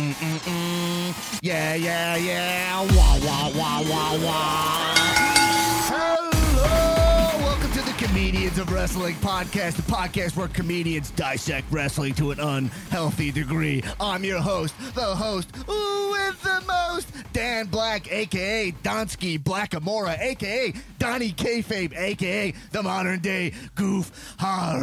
Yeah, yeah, yeah. Wah, wah, wah, wah, wah. Hello. Welcome to the Comedians of Wrestling podcast, the podcast where comedians dissect wrestling to an unhealthy degree. I'm your host, the host with the most, Dan Black, a.k.a. Donsky Blackamora, a.k.a. Donnie Kayfabe, a.k.a. the modern day Goof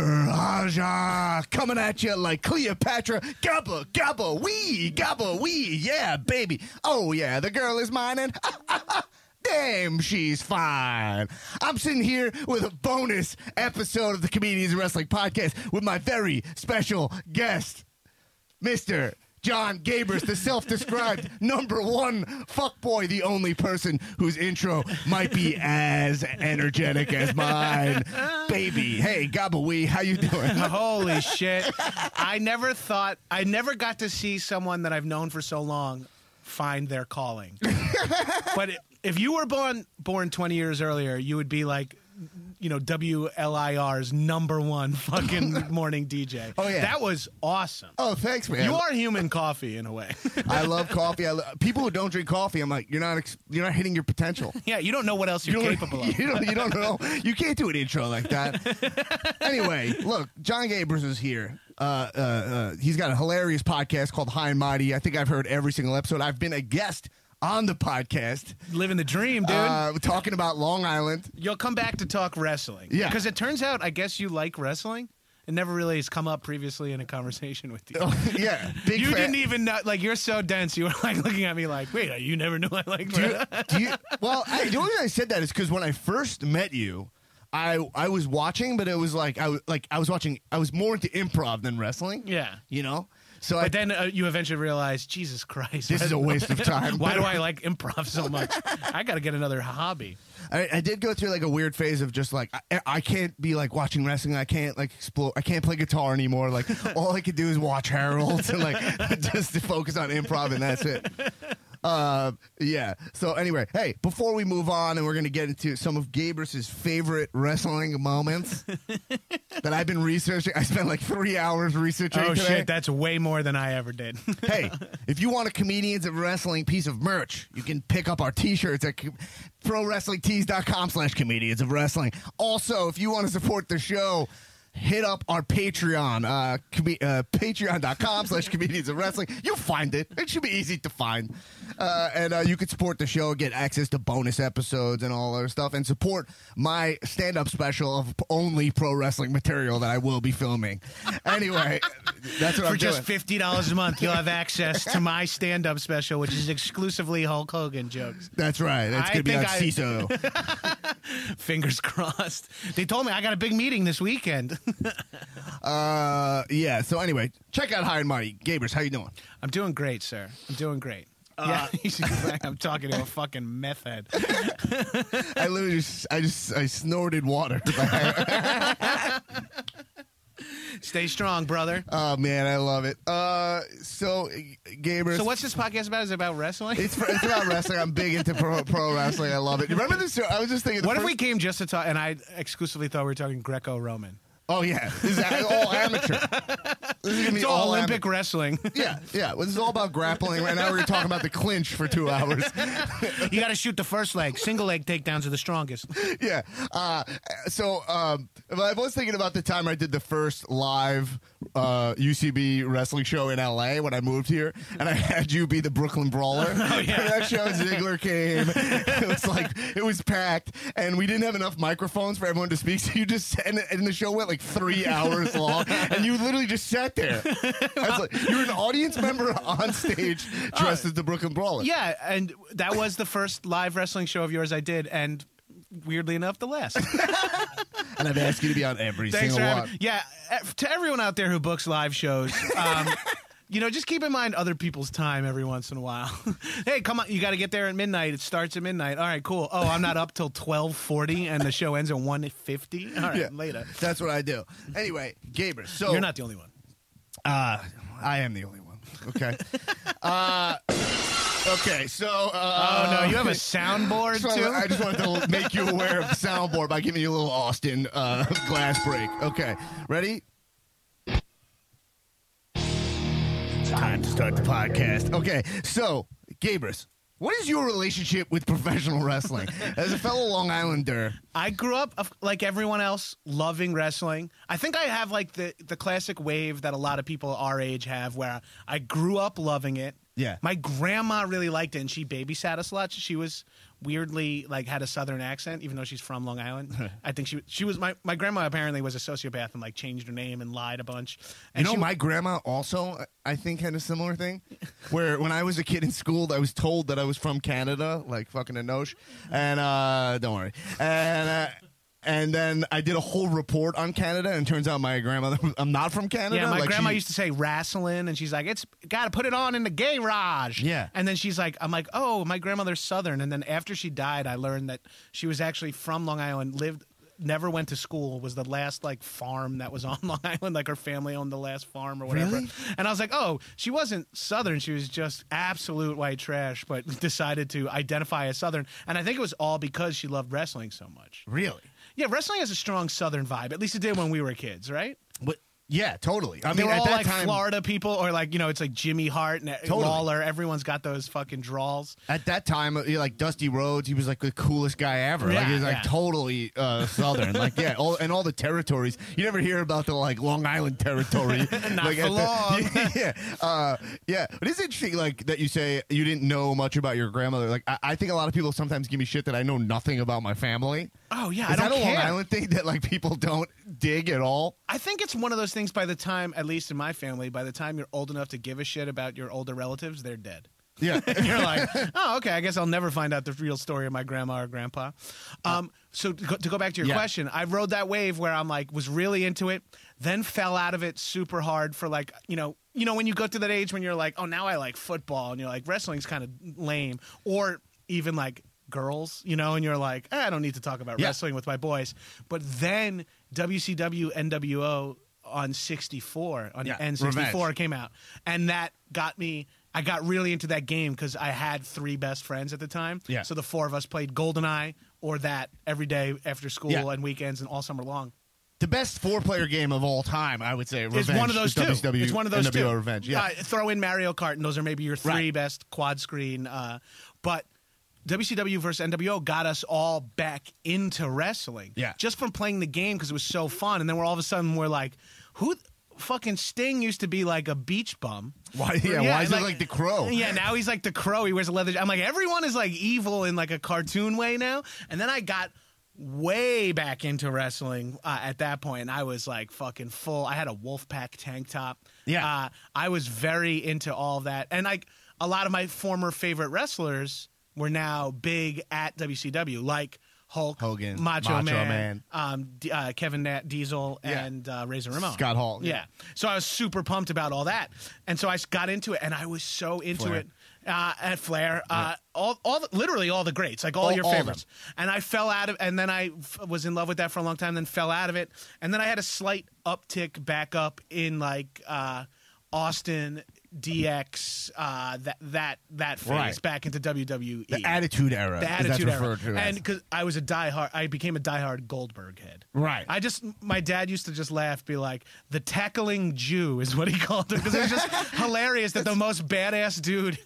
Haraja. Coming at you like Cleopatra. Gabba, gabba, wee, yeah, baby. Oh, yeah, the girl is mine and damn, she's fine. I'm sitting here with a bonus episode of the Comedians of Wrestling podcast with my very special guest, Mr. John Gabers, the self-described number one fuckboy, the only person whose intro might be as energetic as mine. Baby, hey, Gabba-wee, how you doing? Holy shit. I never got to see someone that I've known for so long find their calling. But if you were born 20 years earlier, you would be like, you know, WLIR's number one fucking morning DJ. Oh, yeah. That was awesome. Oh, thanks, man. You are human coffee in a way. I love coffee. People who don't drink coffee, I'm like, you're not hitting your potential. Yeah, you don't know what else you're capable of. You don't know. You can't do an intro like that. Anyway, look, John Gabers is here. He's got a hilarious podcast called High and Mighty. I think I've heard every single episode. I've been a guest on the podcast. Living the dream, dude. Talking about Long Island. You'll come back to talk wrestling. Yeah. Because it turns out, I guess you like wrestling. It never really has come up previously in a conversation with you. Yeah. Big You fan. didn't even know, like, you're so dense. You were like looking at me like, wait, you never knew I liked wrestling? Well, the only reason I said that is because when I first met you, I was watching, but it was like I was watching. I was more into improv than wrestling. Yeah. You know. So But then you eventually realized, Jesus Christ. This is a waste of time. Why do I like improv so much? I got to get another hobby. I did go through like a weird phase of just like I can't be like watching wrestling. I can't like explore. I can't play guitar anymore. Like all I could do is watch Harold and like just to focus on improv, and that's it. Yeah. So anyway, hey, before we move on, and we're gonna get into some of Gabers' favorite wrestling moments that I've been researching. I spent like 3 hours researching. Oh today. shit, that's way more than I ever did. Hey, if you want a Comedians of Wrestling piece of merch, you can pick up our t-shirts at ProWrestlingTees.com/Comedians of Wrestling. Also, if you want to support the show, hit up our Patreon, patreon.com/Comedians of Wrestling. You'll find it. It should be easy to find. And you can support the show, get access to bonus episodes and all other stuff, and support my stand-up special of only pro wrestling material that I will be filming. Anyway, that's what I'm doing. For just $50 a month, you'll have access to my stand-up special, which is exclusively Hulk Hogan jokes. That's right. That's going to be on CISO. Fingers crossed. They told me I got a big meeting this weekend. Yeah. So anyway, check out High and Mighty. Gabers, how you doing? I'm doing great, sir. I'm doing great. Yeah, I'm talking to a fucking meth head. I literally I snorted water. Stay strong, brother. Oh man, I love it. So Gabers. So what's this podcast about? Is it about wrestling? It's about wrestling. I'm big into pro wrestling. I love it. Remember this? I was just thinking. What if we came just to talk, and I exclusively thought we were talking Greco-Roman? Oh yeah, this is all amateur. This is gonna be It's all Olympic wrestling. Yeah. Well, this is all about grappling. Right now, we're talking about the clinch for 2 hours. You got to shoot the first leg. Single leg takedowns are the strongest. Yeah. So I was thinking about the time I did the first live UCB wrestling show in LA when I moved here, and I had you be the Brooklyn Brawler. Oh yeah. That show, Ziggler came. It was packed, and we didn't have enough microphones for everyone to speak. So you just and the show went like 3 hours long, and you literally just sat there. I was like, you're an audience member on stage dressed as the Brooklyn Brawler. Yeah, and that was the first live wrestling show of yours I did, and weirdly enough, the last. And I've asked you to be on every Thanks single for one. having, yeah, to everyone out there who books live shows, you know, just keep in mind other people's time every once in a while. Hey, come on, you got to get there at midnight. It starts at midnight. All right, cool. Oh, I'm not up till 12:40, and the show ends at 1:50. All right, later. That's what I do. Anyway, Gaber. So You're not the only one. I am the only one. Okay. Okay, so... oh, no, you have a soundboard, too? I just wanted to make you aware of the soundboard by giving you a little Austin glass break. Okay, ready? Time to start the podcast. Okay, so, Gabrus, what is your relationship with professional wrestling? As a fellow Long Islander. I grew up, like everyone else, loving wrestling. I think I have like the classic wave that a lot of people our age have where I grew up loving it. Yeah. My grandma really liked it, and she babysat us a lot. She was weirdly, like, had a southern accent, even though she's from Long Island. I think she was, my grandma apparently was a sociopath and, like, changed her name and lied a bunch. And my grandma also, I think, had a similar thing, where when I was a kid in school, I was told that I was from Canada, like fucking Anosh, and, don't worry. And then I did a whole report on Canada, and it turns out my grandmother, I'm not from Canada. Yeah, my like grandma used to say wrestling, and she's like, it's got to put it on in the garage. Yeah. And then she's like, I'm like, oh, my grandmother's Southern. And then after she died, I learned that she was actually from Long Island, never went to school, was the last, like, farm that was on Long Island. Like, her family owned the last farm or whatever. Really? And I was like, oh, she wasn't Southern. She was just absolute white trash, but decided to identify as Southern. And I think it was all because she loved wrestling so much. Really? Yeah, wrestling has a strong Southern vibe. At least it did when we were kids, right? But yeah, totally. I They mean, were at all that like time, Florida people, or like, you know, it's like Jimmy Hart and Totally. Lawler. Everyone's got those fucking draws. At that time, like Dusty Rhodes, he was like the coolest guy ever. Like, he was like totally Southern. Like, yeah, all the territories. You never hear about the like Long Island territory. Not like, for long. Yeah. But it's interesting, like that you say you didn't know much about your grandmother. Like, I think a lot of people sometimes give me shit that I know nothing about my family. Oh yeah, Is I don't that a care. Long Island thing that like people don't dig at all? I think it's one of those things. By the time, at least in my family, by the time you're old enough to give a shit about your older relatives, they're dead. Yeah. And you're like, oh, okay, I guess I'll never find out the real story of my grandma or grandpa. So to go back to your question, I rode that wave where I'm like, was really into it, then fell out of it super hard for like, you know, when you go to that age when you're like, oh, now I like football, and you're like, wrestling's kind of lame, or even like girls, you know, and you're like, I don't need to talk about wrestling with my boys. But then WCW NWO on 64, on N64 Revenge. came out, and that got me. I got really into that game because I had 3 best friends at the time. Yeah. So the 4 of us played GoldenEye or that every day after school and weekends and all summer long. The best 4-player game of all time, I would say. Revenge. It's one of those two. WCW, It's one of those NWO two. Revenge. Yeah. Throw in Mario Kart, and those are maybe your 3 best quad screen. But WCW versus NWO got us all back into wrestling. Yeah. Just from playing the game because it was so fun. And then all of a sudden we're like, who... Fucking Sting used to be like a beach bum. Why? Yeah, why is it like the Crow? Yeah, now he's like the Crow. He wears a leather. I'm like, everyone is like evil in like a cartoon way now. And then I got way back into wrestling at that point, and I was like fucking full. I had a Wolfpack tank top. Yeah, I was very into all of that, and like a lot of my former favorite wrestlers were now big at WCW, like Hulk Hogan, Macho Man. Kevin Diesel, and Razor Ramon. Scott Hall. Yeah. So I was super pumped about all that. And so I got into it, and I was so into it. At Flair, literally all the greats, like all your favorites. And I fell out of, and then I was in love with that for a long time, then fell out of it. And then I had a slight uptick back up in like Austin, DX, that phase back into WWE. The Attitude Era. The Attitude Era. And because I became a diehard Goldberg head. Right. My dad used to just laugh, be like, the tackling Jew is what he called him, because it was just hilarious that the most badass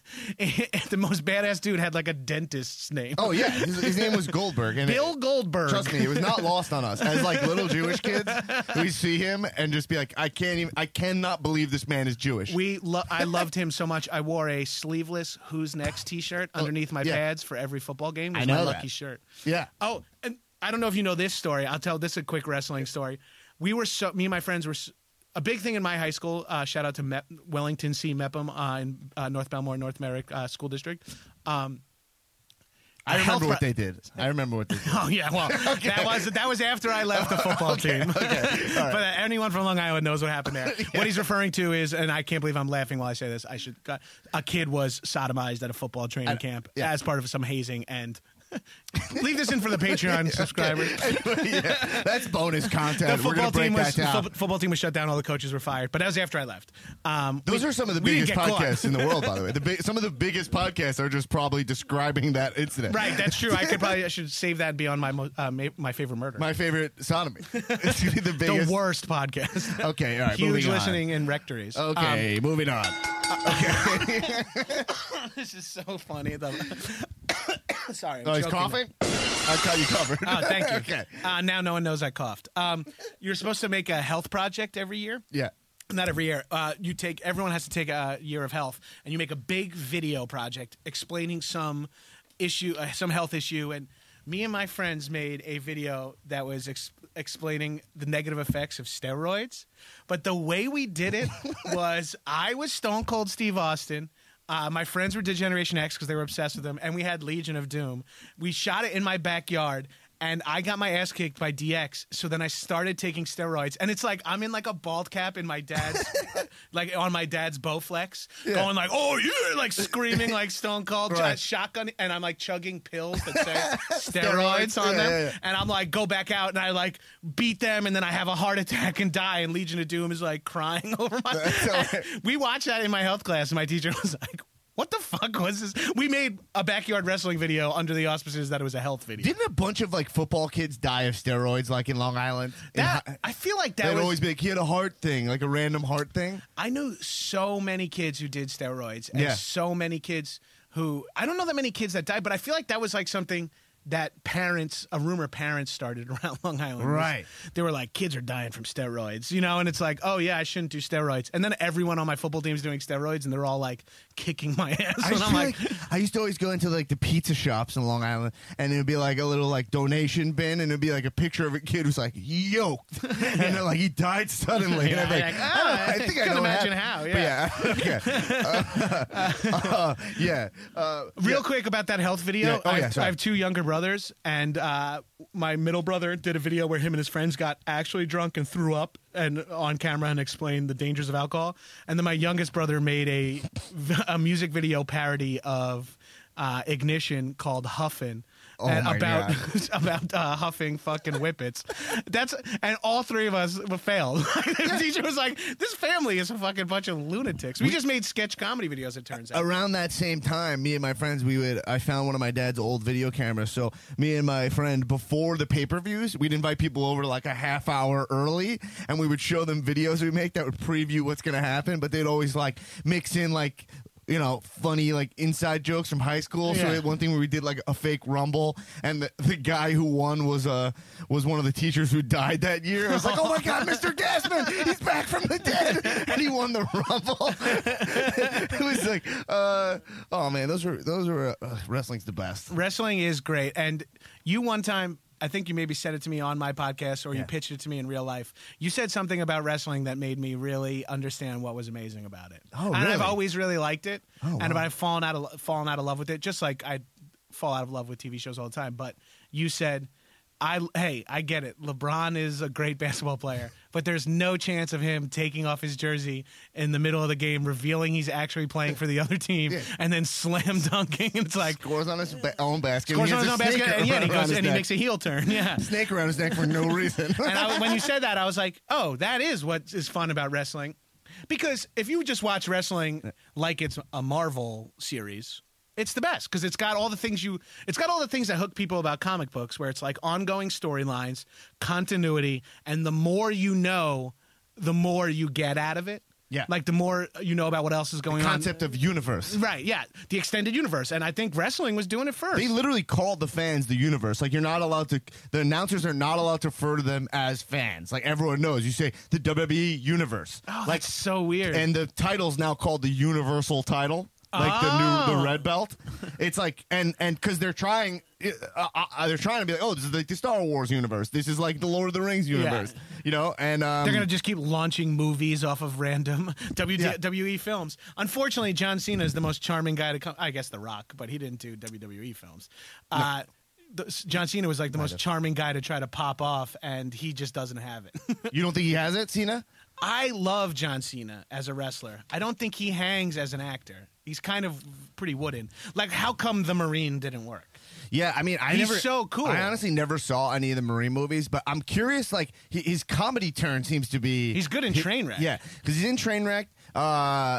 dude had like a dentist's name. Oh yeah, his name was Goldberg. And Bill Goldberg. Trust me, it was not lost on us. As like little Jewish kids, we see him and just be like, I cannot believe this man is Jewish. I loved him so much. I wore a sleeveless Who's Next t-shirt underneath my pads for every football game. It was my lucky shirt. Yeah. Oh, and I don't know if you know this story. I'll tell this a quick wrestling story. Me and my friends were a big thing in my high school. Shout out to Wellington C. Mepham in North Belmore, North Merrick School District. I remember what they did. Oh yeah, well, that was after I left the football team. Okay, all right. But anyone from Long Island knows what happened there. What he's referring to is, and I can't believe I'm laughing while I say this. A kid was sodomized at a football training camp as part of some hazing, and leave this in for the Patreon subscribers. Yeah, that's bonus content. The football team was shut down. All the coaches were fired. But that was after I left. Those are some of the biggest podcasts in the world, by the way. Some of the biggest podcasts are just probably describing that incident. Right, that's true. I should save that and be on my favorite murder. My favorite sodomy. It's gonna be the biggest. The worst podcast. Okay, all right. Huge listening in rectories. Okay, moving on. Okay. This is so funny. Sorry. I'm Oh, he's choking. coughing? I got you covered. Oh, thank you. Okay. Now no one knows I coughed. You're supposed to make a health project every year. Yeah. Not every year. Everyone has to take a year of health, and you make a big video project explaining some issue, some health issue. And me and my friends made a video that was explaining the negative effects of steroids. But the way we did it was, I was Stone Cold Steve Austin. My friends were Degeneration X because they were obsessed with them, and we had Legion of Doom. We shot it in my backyard. And I got my ass kicked by DX, so then I started taking steroids. And it's like I'm in like a bald cap in my dad's, like on my dad's Bowflex, going like, oh, yeah, like screaming like Stone Cold, Right. shotgun. And I'm like chugging pills that say steroids on them. Yeah. And I'm like, go back out, and I like beat them, and then I have a heart attack and die. And Legion of Doom is like crying over my. We watched that in my health class, and my teacher was like, what the fuck was this? We made a backyard wrestling video under the auspices that it was a health video. Didn't a bunch of like football kids die of steroids, like in Long Island? I feel like that They'd was always be like, he had a heart thing, like a random heart thing. I knew so many kids who did steroids, and Yeah. so many kids who I don't know that many kids that died, but I feel like that was like something that a rumor parents started around Long Island. Right. They were like, kids are dying from steroids, you know, and it's like, oh yeah, I shouldn't do steroids. And then everyone on my football team is doing steroids, and they're all like kicking my ass. I And I'm like, I used to always go into like the pizza shops in Long Island, and it would be like a little like donation bin, and it'd be like a picture of a kid who's like yoked, and they're like he died suddenly, and I'd be like, I think I can know what imagine happened. how. Yeah. Okay. Real quick about that health video. Yeah. Oh, yeah, sorry. I have two younger brothers, and my middle brother did a video where him and his friends got actually drunk and threw up and on camera and explained the dangers of alcohol. And then my youngest brother made a music video parody of Ignition called Huffin'. Oh And my about God. about huffing fucking whippets. And all three of us failed. The teacher was like, "This family is a fucking bunch of lunatics." We just made sketch comedy videos. It turns out. Around that same time, me and my friends, I found one of my dad's old video cameras. So me and my friend, before the pay-per-views, we'd invite people over like a half hour early, and we would show them videos we make that would preview what's going to happen, but they'd always like mix in like, you know, funny like inside jokes from high school. So Yeah. we had one thing where we did like a fake rumble, and the guy who won was one of the teachers who died that year. I was like, oh my God, Mr. Gassman, he's back from the dead, and he won the rumble. It was like, oh man, those were wrestling's the best. Wrestling is great. And you one time, I think you maybe said it to me on my podcast, or you Yeah. pitched it to me in real life. You said something about wrestling that made me really understand what was amazing about it. Oh, And I've really? always really liked it. Oh, And wow. I've fallen out of love with it, just like I fall out of love with TV shows all the time. But you said, I get it. LeBron is a great basketball player, but there's no chance of him taking off his jersey in the middle of the game, revealing he's actually playing for the other team, Yeah. and then slam dunking. And it's like, Scores on his own basket. scores He on has his a own basket, snake and yeah, and he around goes his and he neck. makes a heel turn. Yeah. Snake around his neck for no reason. And when you said that, I was like, oh, that is what is fun about wrestling. Because if you just watch wrestling like it's a Marvel series, it's the best because it's got all the things that hook people about comic books, where it's like ongoing storylines, continuity, and the more you know, the more you get out of it. Yeah. Like the more you know about what else is going on. Concept of universe. Right, yeah. The extended universe. And I think wrestling was doing it first. They literally called the fans the universe. Like, you're not allowed to, the announcers are not allowed to refer to them as fans. Like, everyone knows. You say the WWE universe. Oh, like, that's so weird. and the title's now called the Universal title. Like the red belt. It's like, and because they're trying to be like, oh, this is like the Star Wars universe. This is like the Lord of the Rings universe. You know, and they're going to just keep launching movies off of random WWE films. Unfortunately, John Cena is the most charming guy to come. I guess The Rock, but he didn't do WWE films. No. John Cena was like the most charming guy to try to pop off, and he just doesn't have it. You don't think he has it, Cena? I love John Cena as a wrestler. I don't think he hangs as an actor. He's kind of pretty wooden. Like, how come The Marine didn't work? Yeah, I mean, He's so cool. I honestly never saw any of the Marine movies, but I'm curious. Like, his comedy turn seems to be He's good in Trainwreck. Yeah, because he's in Trainwreck,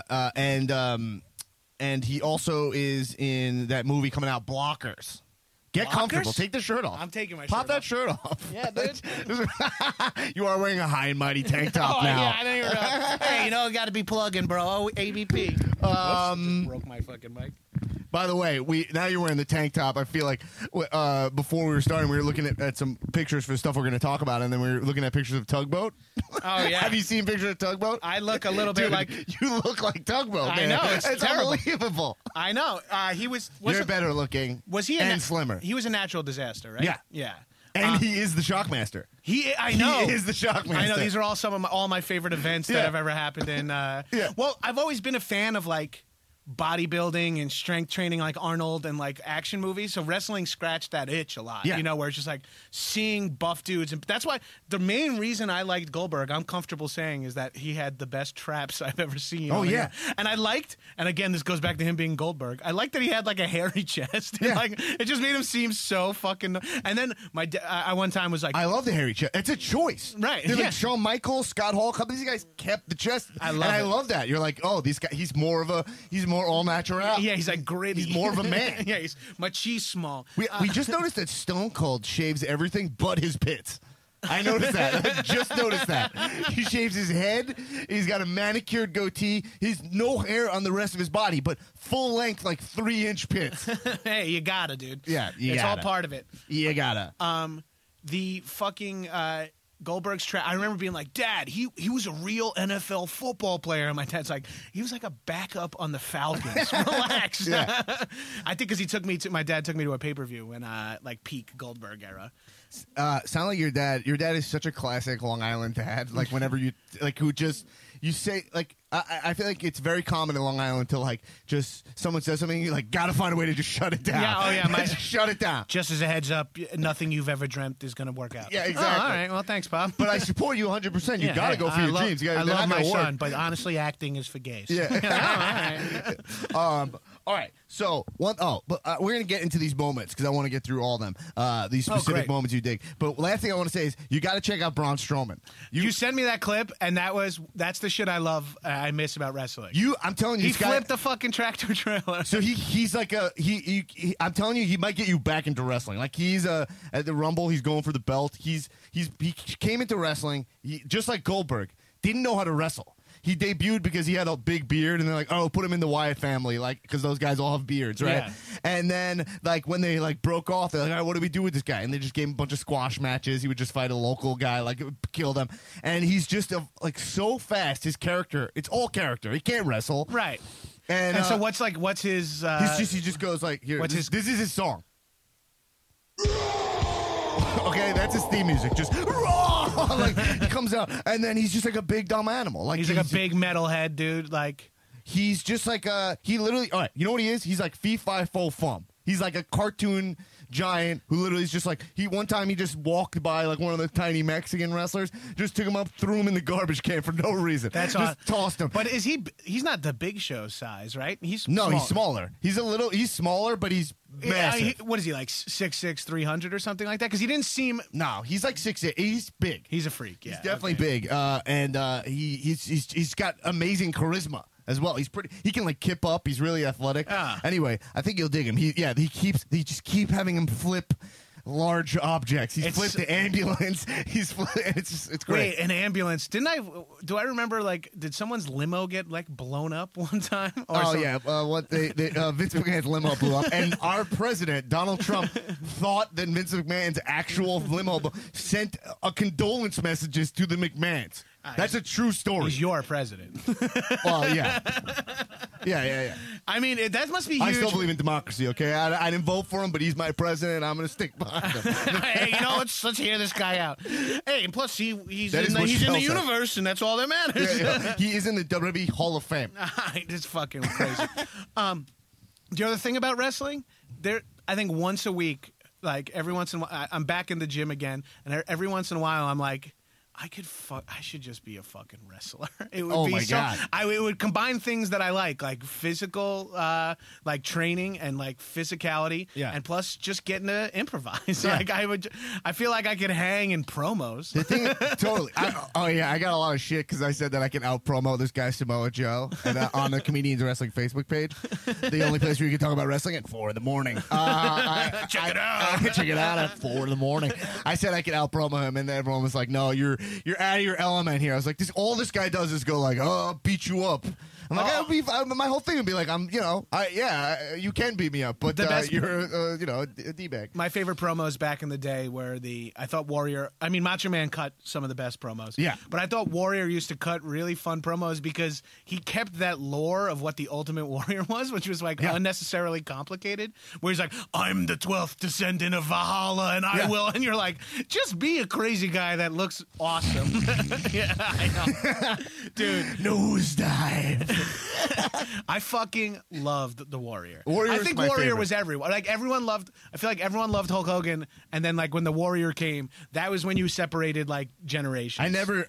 and he also is in that movie coming out, Blockers. Get comfortable. Lockers? Take the shirt off. I'm taking my Pop shirt that off. shirt off. Yeah, dude. You are wearing a high and mighty tank top now. Yeah, I didn't even realize. Hey, got to be plugging, bro. Oh, ABP. Just broke my fucking mic. By the way, now you're wearing the tank top. I feel like before we were starting, we were looking at some pictures for the stuff we're going to talk about, and then we were looking at pictures of Tugboat. Oh, yeah. Have you seen pictures of Tugboat? I look a little bit Dude, like... You look like Tugboat, man. I know, it's terrible. Unbelievable. I know. He was... You're better looking Was he and slimmer. He was a natural disaster, right? Yeah. Yeah. And he is the Shockmaster. I know. He is the Shockmaster. I know. These are all some of all my favorite events that have ever happened in... Well, I've always been a fan of, like, bodybuilding and strength training like Arnold and like action movies, so wrestling scratched that itch a lot. Where it's just like seeing buff dudes, and that's why the main reason I liked Goldberg, I'm comfortable saying, is that he had the best traps I've ever seen. Oh yeah. And I liked, and again this goes back to him being Goldberg, I liked that he had like a hairy chest. Like it just made him seem so fucking. And then I one time was like, I love the hairy chest. It's a choice, right? Like Shawn Michaels, Scott Hall, a couple of these guys kept the chest. I love that. You're like, oh, this guy, he's more all natural. Yeah, he's like gritty. He's more of a man. Yeah, he's machismo. We just noticed that Stone Cold shaves everything but his pits. I noticed that. I just noticed that. He shaves his head. He's got a manicured goatee. He's no hair on the rest of his body, but full length, like 3-inch pits. Hey, you gotta, dude. Yeah, it's all part of it. You gotta. The fucking Goldberg's trap. I remember being like, Dad, he was a real NFL football player. And my dad's like, he was like a backup on the Falcons. Relax. Yeah. I think because my dad took me to a pay-per-view in like peak Goldberg era. Sound like your dad. Your dad is such a classic Long Island dad. Like whenever you you say like I feel like it's very common in Long Island to like just someone says something, you like gotta find a way to just shut it down. Yeah, oh yeah, just shut it down. Just as a heads up, nothing you've ever dreamt is gonna work out. Yeah, exactly. All right, well, thanks, Bob. But I support you 100%. You gotta go for your dreams. I love my son, but honestly, acting is for gays. Yeah. All right. So we're gonna get into these moments because I want to get through all of them. These specific moments you dig. But last thing I want to say is you got to check out Braun Strowman. You sent me that clip, and that's the shit I love. I miss about wrestling. I'm telling you, he flipped the fucking tractor trailer. So he's like I'm telling you, he might get you back into wrestling. Like he's at the Rumble, he's going for the belt. He came into wrestling just like Goldberg. Didn't know how to wrestle. He debuted because he had a big beard, and they're like, "Oh, put him in the Wyatt family," like because those guys all have beards, right? Yeah. And then, like when they like broke off, they're like, "All right, what do we do with this guy?" And they just gave him a bunch of squash matches. He would just fight a local guy, like kill them. And he's just like so fast. His character, it's all character. He can't wrestle, right? And so what's his? He just goes like, "Here, this is his song." Okay, that's his theme music. Just like he comes out, and then he's just like a big dumb animal. Like he's like a big metalhead dude. Like he's just like he literally. All right, you know what he is? He's like fee fi fo fum. He's like a cartoon giant who literally is just like one time he just walked by like one of the tiny Mexican wrestlers, just took him up, threw him in the garbage can for no reason. That's just tossed him. But he's not the Big Show size, right? He's smaller. He's smaller, but he's massive. What is he, like 6'6", 300 or something like that? Because he didn't seem. No, he's like 6'8". He's big. He's a freak. Yeah, he's definitely big. And he's got amazing charisma as well. He can like kip up. He's really athletic. Anyway, I think you'll dig him. They just keep having him flip large objects. He's flipped the ambulance. It's great. Wait, an ambulance? Do I remember like did someone's limo get like blown up one time? Yeah, Vince McMahon's limo blew up, and our president Donald Trump thought that Vince McMahon's actual limo sent condolence messages to the McMahons. That's a true story. He's your president. Well, yeah. Yeah. I mean, that must be huge. I still believe in democracy, okay? I didn't vote for him, but he's my president. I'm going to stick behind him. Hey, let's hear this guy out. Hey, and plus he's in the universe, and that's all that matters. Yeah. He is in the WWE Hall of Fame. It's fucking crazy. The other thing about wrestling, I think once a week, like every once in a while, I'm back in the gym again, and every once in a while, I'm like, I should just be a fucking wrestler. It would Oh be my God. It would combine things that I like physical, like training and like physicality, Yeah. and plus just getting to improvise. Yeah. Like I feel like I could hang in promos. The thing, totally. I got a lot of shit because I said that I can out promo this guy Samoa Joe and, on the Comedians Wrestling Facebook page. The only place where you can talk about wrestling at 4 a.m. Check it out. Check it out at 4 a.m. I said I could out promo him, and then everyone was like, "No, you're out of your element here." I was like, all this guy does is go like, "Oh, I'll beat you up." I'm like, my whole thing would be like, you can beat me up, but The best- you're a d-bag. My favorite promos back in the day were I thought Macho Man cut some of the best promos. Yeah. But I thought Warrior used to cut really fun promos because he kept that lore of what the Ultimate Warrior was, which was like unnecessarily complicated. Where he's like, I'm the 12th descendant of Valhalla and I will. And you're like, just be a crazy guy that looks awesome. Yeah, I know. Dude. Nosedive. I fucking loved the Warrior. Warrior's I think my Warrior favorite. was everyone. Like everyone loved. I feel like everyone loved Hulk Hogan, and then like when the Warrior came, that was when you separated like generations. I never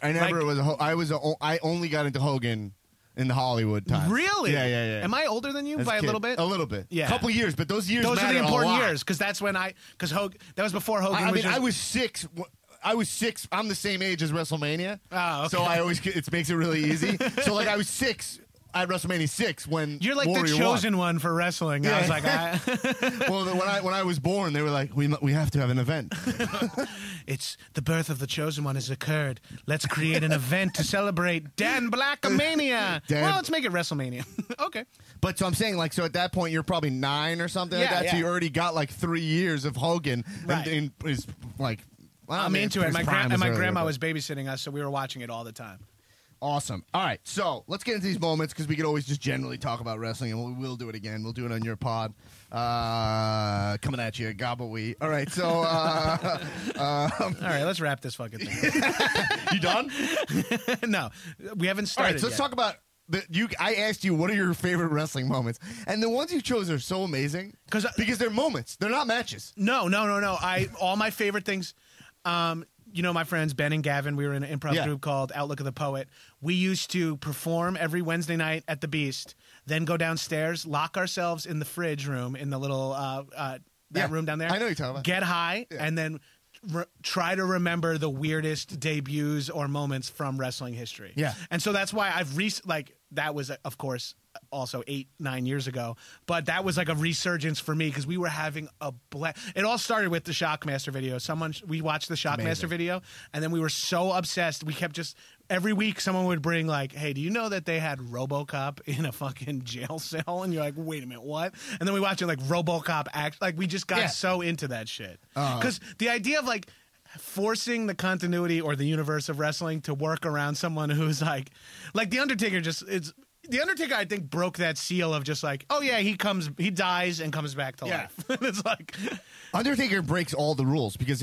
I only got into Hogan in the Hollywood time. Really? Yeah. Am I older than you As by a kid. little bit? A little bit. Yeah. A couple years, but those years Those are the matter a important lot. years because that's when that was before Hogan. I was mean, just, I was 6. I was 6. I'm the same age as WrestleMania. Oh, okay. So it makes it really easy. So like I was 6 at WrestleMania 6 when You're like Warrior the chosen one for wrestling. I was like, well, when I was born, they were like, we have to have an event. it's the birth of the chosen one has occurred. Let's create an event to celebrate Dan Blackamania. Well, let's make it WrestleMania. Okay. But so I'm saying, like, so at that point, you're probably 9 or something like that. So you already got like 3 years of Hogan. Right. And is like, well, I'm into it. his My prime was earlier, grandma but- was babysitting us, so we were watching it all the time. Awesome. All right, so let's get into these moments because we could always just generally talk about wrestling, and we will do it again. We'll do it on your pod. Coming at you, Gobbleweed. All right, so... All right, let's wrap this fucking thing. you done? No, we haven't All started right, so let's yet. talk about... I asked you, what are your favorite wrestling moments? And the ones you chose are so amazing because they're moments. They're not matches. No. All my favorite things... my friends Ben and Gavin, we were in an improv group called Outlook of the Poet. We used to perform every Wednesday night at the Beast, then go downstairs, lock ourselves in the fridge room in the little room down there. I know what you're talking about. Get high, and then try to remember the weirdest debuts or moments from wrestling history. Yeah. And so that's why that was, of course, also 8-9 years ago, but that was like a resurgence for me because we were having a blast. It all started with the Shockmaster video. We watched the Shockmaster video, and then we were so obsessed. We kept every week someone would bring like, hey, do you know that they had RoboCop in a fucking jail cell? And you're like, wait a minute, what? And then we watched it like RoboCop act. Like we just got so into that shit because the idea of like forcing the continuity or the universe of wrestling to work around someone who's like The Undertaker The Undertaker, I think, broke that seal of just like, oh yeah, he dies and comes back to life. It's like Undertaker breaks all the rules because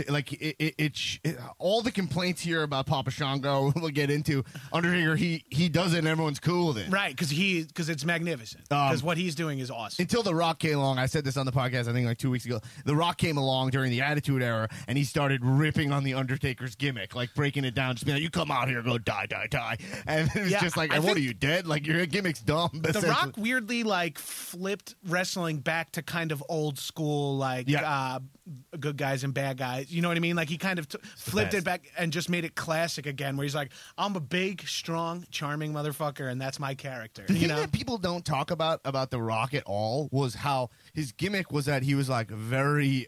all the complaints here about Papa Shango we'll get into. Undertaker, he does it and everyone's cool with it. Right, because it's magnificent. Because what he's doing is awesome. Until The Rock came along, I said this on the podcast, I think like 2 weeks ago. The Rock came along during the Attitude Era, and he started ripping on the Undertaker's gimmick, like breaking it down, just being like, "You come out here, go die, die, die," and it was just like, "What are you, dead? Like your gimmick's dumb." The Rock weirdly like flipped wrestling back to kind of old school, like good guys and bad guys. You know what I mean? Like he kind of flipped it back and just made it classic again, where he's like, "I'm a big, strong, charming motherfucker, and that's my character." The thing that people don't talk about The Rock at all was how his gimmick was that he was like very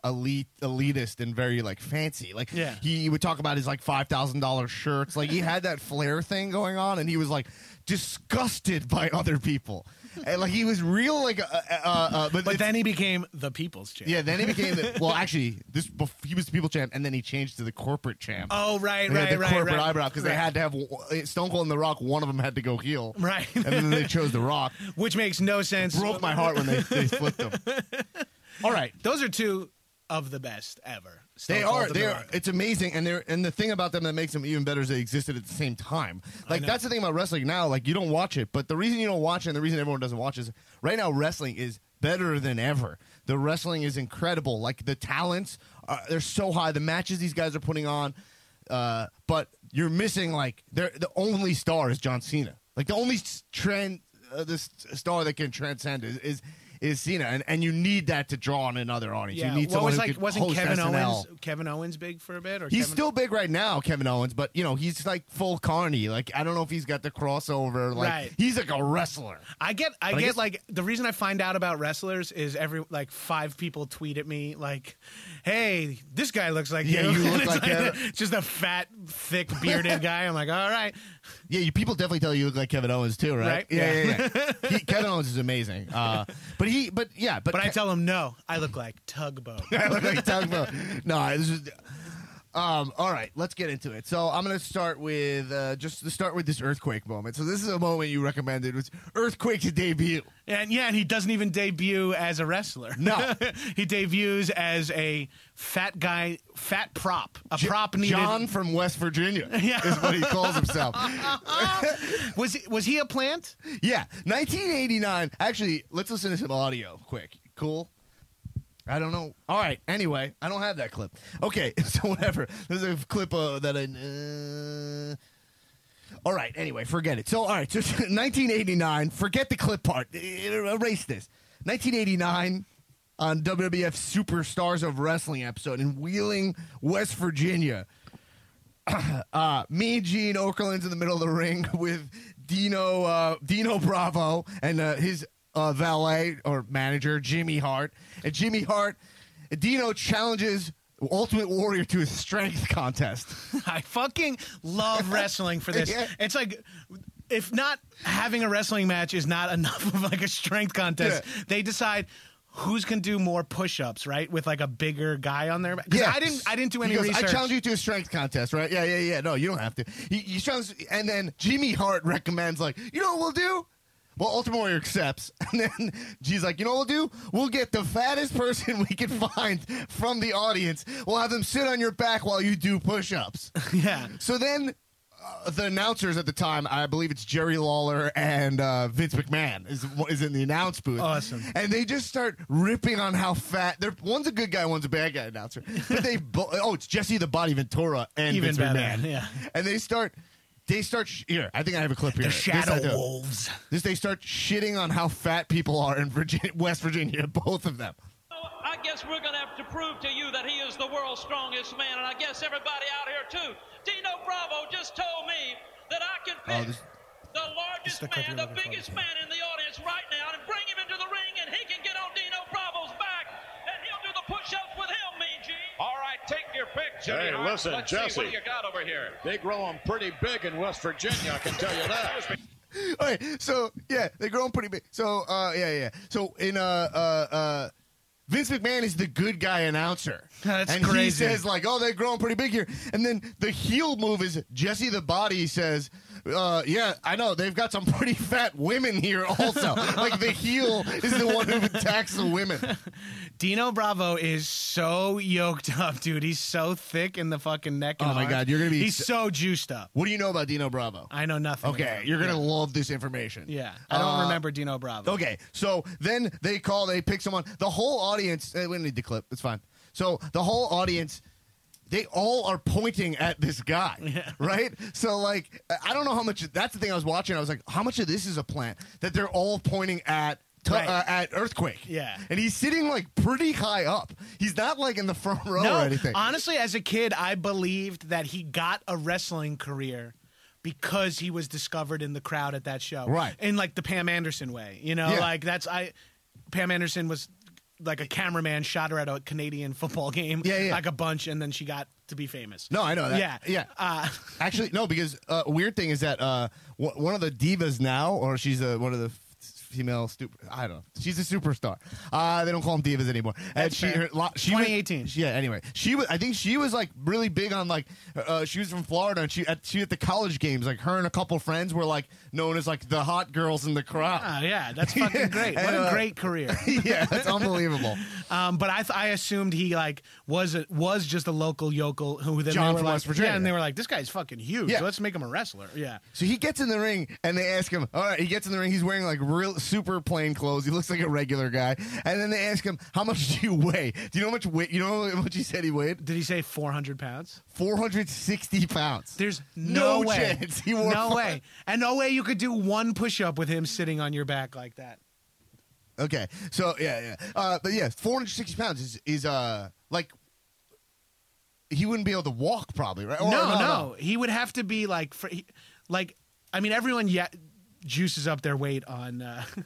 elitist and very like fancy. Like he would talk about his like $5,000 shirts. Like he had that flair thing going on, and he was like disgusted by other people. And like he was real like but then he became the people's champ. Yeah, then he became he was the people champ, and then he changed to the corporate champ. Oh, right. Corporate eyebrow because they had to have Stone Cold and The Rock. One of them had to go heel, right? And then they chose The Rock, which makes no sense. It broke my heart when they flipped them. All right, those are two of the best ever. They are. It's amazing, and the thing about them that makes them even better is they existed at the same time. Like that's the thing about wrestling now. Like you don't watch it, but the reason you don't watch it, and the reason everyone doesn't watch it is right now wrestling is better than ever. The wrestling is incredible. Like the talents, they're so high. The matches these guys are putting on. But you're missing like the only star is John Cena. Like the only this star that can transcend is Cena, and you need that to draw on another audience. Yeah. You need someone wasn't Kevin SNL. Kevin Owens big for a bit? Or He's still big right now, Kevin Owens, but he's like full carny. Like I don't know if he's got the crossover. Like Right. he's like a wrestler. I get like the reason I find out about wrestlers is like 5 people tweet at me like, "Hey, this guy looks like you." You look And it's like him. just a fat, thick, bearded guy. I'm like, all right. Yeah, people definitely tell you look like Kevin Owens too, right? Right. Yeah. Kevin Owens is amazing. But I tell him no. I look like Tugboat. I look like Tugboat. No, this is. All right, let's get into it. So I'm going to start with this earthquake moment. So this is a moment you recommended. It was Earthquake's debut. And he doesn't even debut as a wrestler. No. He debuts as a fat guy, fat prop. Prop needed. John from West Virginia Yeah. is what he calls himself. Was he a plant? Yeah, 1989. Actually, let's listen to some audio quick. Cool? I don't know. All right. Anyway, I don't have that clip. Okay, so whatever. There's a clip that I. All right. Anyway, forget it. So all right. So 1989. Forget the clip part. Erase this. 1989 on WWF Superstars of Wrestling episode in Wheeling, West Virginia. Me, Gene Okerlund's in the middle of the ring with Dino Bravo and his valet or manager, Jimmy Hart. And Dino challenges Ultimate Warrior to a strength contest. I fucking love wrestling for this. Yeah. It's like, if not having a wrestling match is not enough of like a strength contest, they decide who's can do more push-ups, right? With like a bigger guy on there. Because I didn't do any research. I challenge you to a strength contest, right? Yeah. No, you don't have to. He challenges, and then Jimmy Hart recommends, like, you know what we'll do? Well, Ultimate Warrior accepts, and then G's like, you know what we'll do? We'll get the fattest person we can find from the audience. We'll have them sit on your back while you do push-ups. Yeah. So then the announcers at the time, I believe it's Jerry Lawler and Vince McMahon is in the announce booth. Awesome. And they just start ripping on how fat. One's a good guy, one's a bad guy announcer. But it's Jesse the Body Ventura and Even Vince better, McMahon. yeah. And they start here. I think I have a clip here. The Shadow I do. Wolves. They start shitting on how fat people are in West Virginia, both of them. I guess we're going to have to prove to you that he is the world's strongest man, and I guess everybody out here too. Dino Bravo just told me that I can pick the largest man, the biggest man in the audience right now, and bring him into the ring, and he can get on Dino Bravo's back, and he'll do the push-ups with him, Mean Gene. All right, take your pick, Jimmy. Hey, listen, Let's Jesse. see what you got over here. They grow them pretty big in West Virginia, I can tell you that. All right, so they grow them pretty big. So So in Vince McMahon is the good guy announcer. That's and crazy. He says like, "Oh, they're growing pretty big here." And then the heel move is Jesse the Body says, "Yeah, I know they've got some pretty fat women here also." Like the heel is the one who attacks the women. Dino Bravo is so yoked up, dude. He's so thick in the fucking neck and Oh my arms. God, you're gonna be. He's so juiced up. What do you know about Dino Bravo? I know nothing. Okay, about him. you're gonna love this information. Yeah, I don't remember Dino Bravo. Okay, so then they pick someone. The whole audience. We don't need the clip. It's fine. So the whole audience, they all are pointing at this guy, right? So like, I don't know how much. That's the thing I was watching. I was like, how much of this is a plant that they're all pointing at? At Earthquake. Yeah. And he's sitting like pretty high up. He's not like in the front row No, or anything. honestly, as a kid, I believed that he got a wrestling career because he was discovered in the crowd at that show. Right. In like the Pam Anderson way. You know, like Pam Anderson was like a cameraman, shot her at a Canadian football game. Yeah. Like a bunch, and then she got to be famous. No, I know that. Yeah. Actually, no, because weird thing is that one of the divas now, or she's one of the female I don't know. She's a superstar. They don't call them divas anymore. And she 2018. Anyway, I think she was like really big on like she was from Florida, and she at the college games, like her and a couple friends were like known as like the hot girls in the crowd. Yeah, that's fucking great. What a great career. Yeah, that's unbelievable. But I assumed he like was just a local yokel who then John they were from like, West Virginia. Yeah, and they were like, this guy's fucking huge. Yeah. Let's make him a wrestler. Yeah. So he gets in the ring, and they ask him. All right, he gets in the ring. He's wearing like super plain clothes. He looks like a regular guy. And then they ask him, how much do you weigh? Do you know how much weight? You know how much he said he weighed? Did he say 400 pounds? 460 pounds. There's no way. Chance. No way. And no way you could do one push-up with him sitting on your back like that. Okay. So, yeah. But, yeah, 460 pounds is like, he wouldn't be able to walk probably, right? Or, no. He would have to be like, I mean, everyone juices up their weight on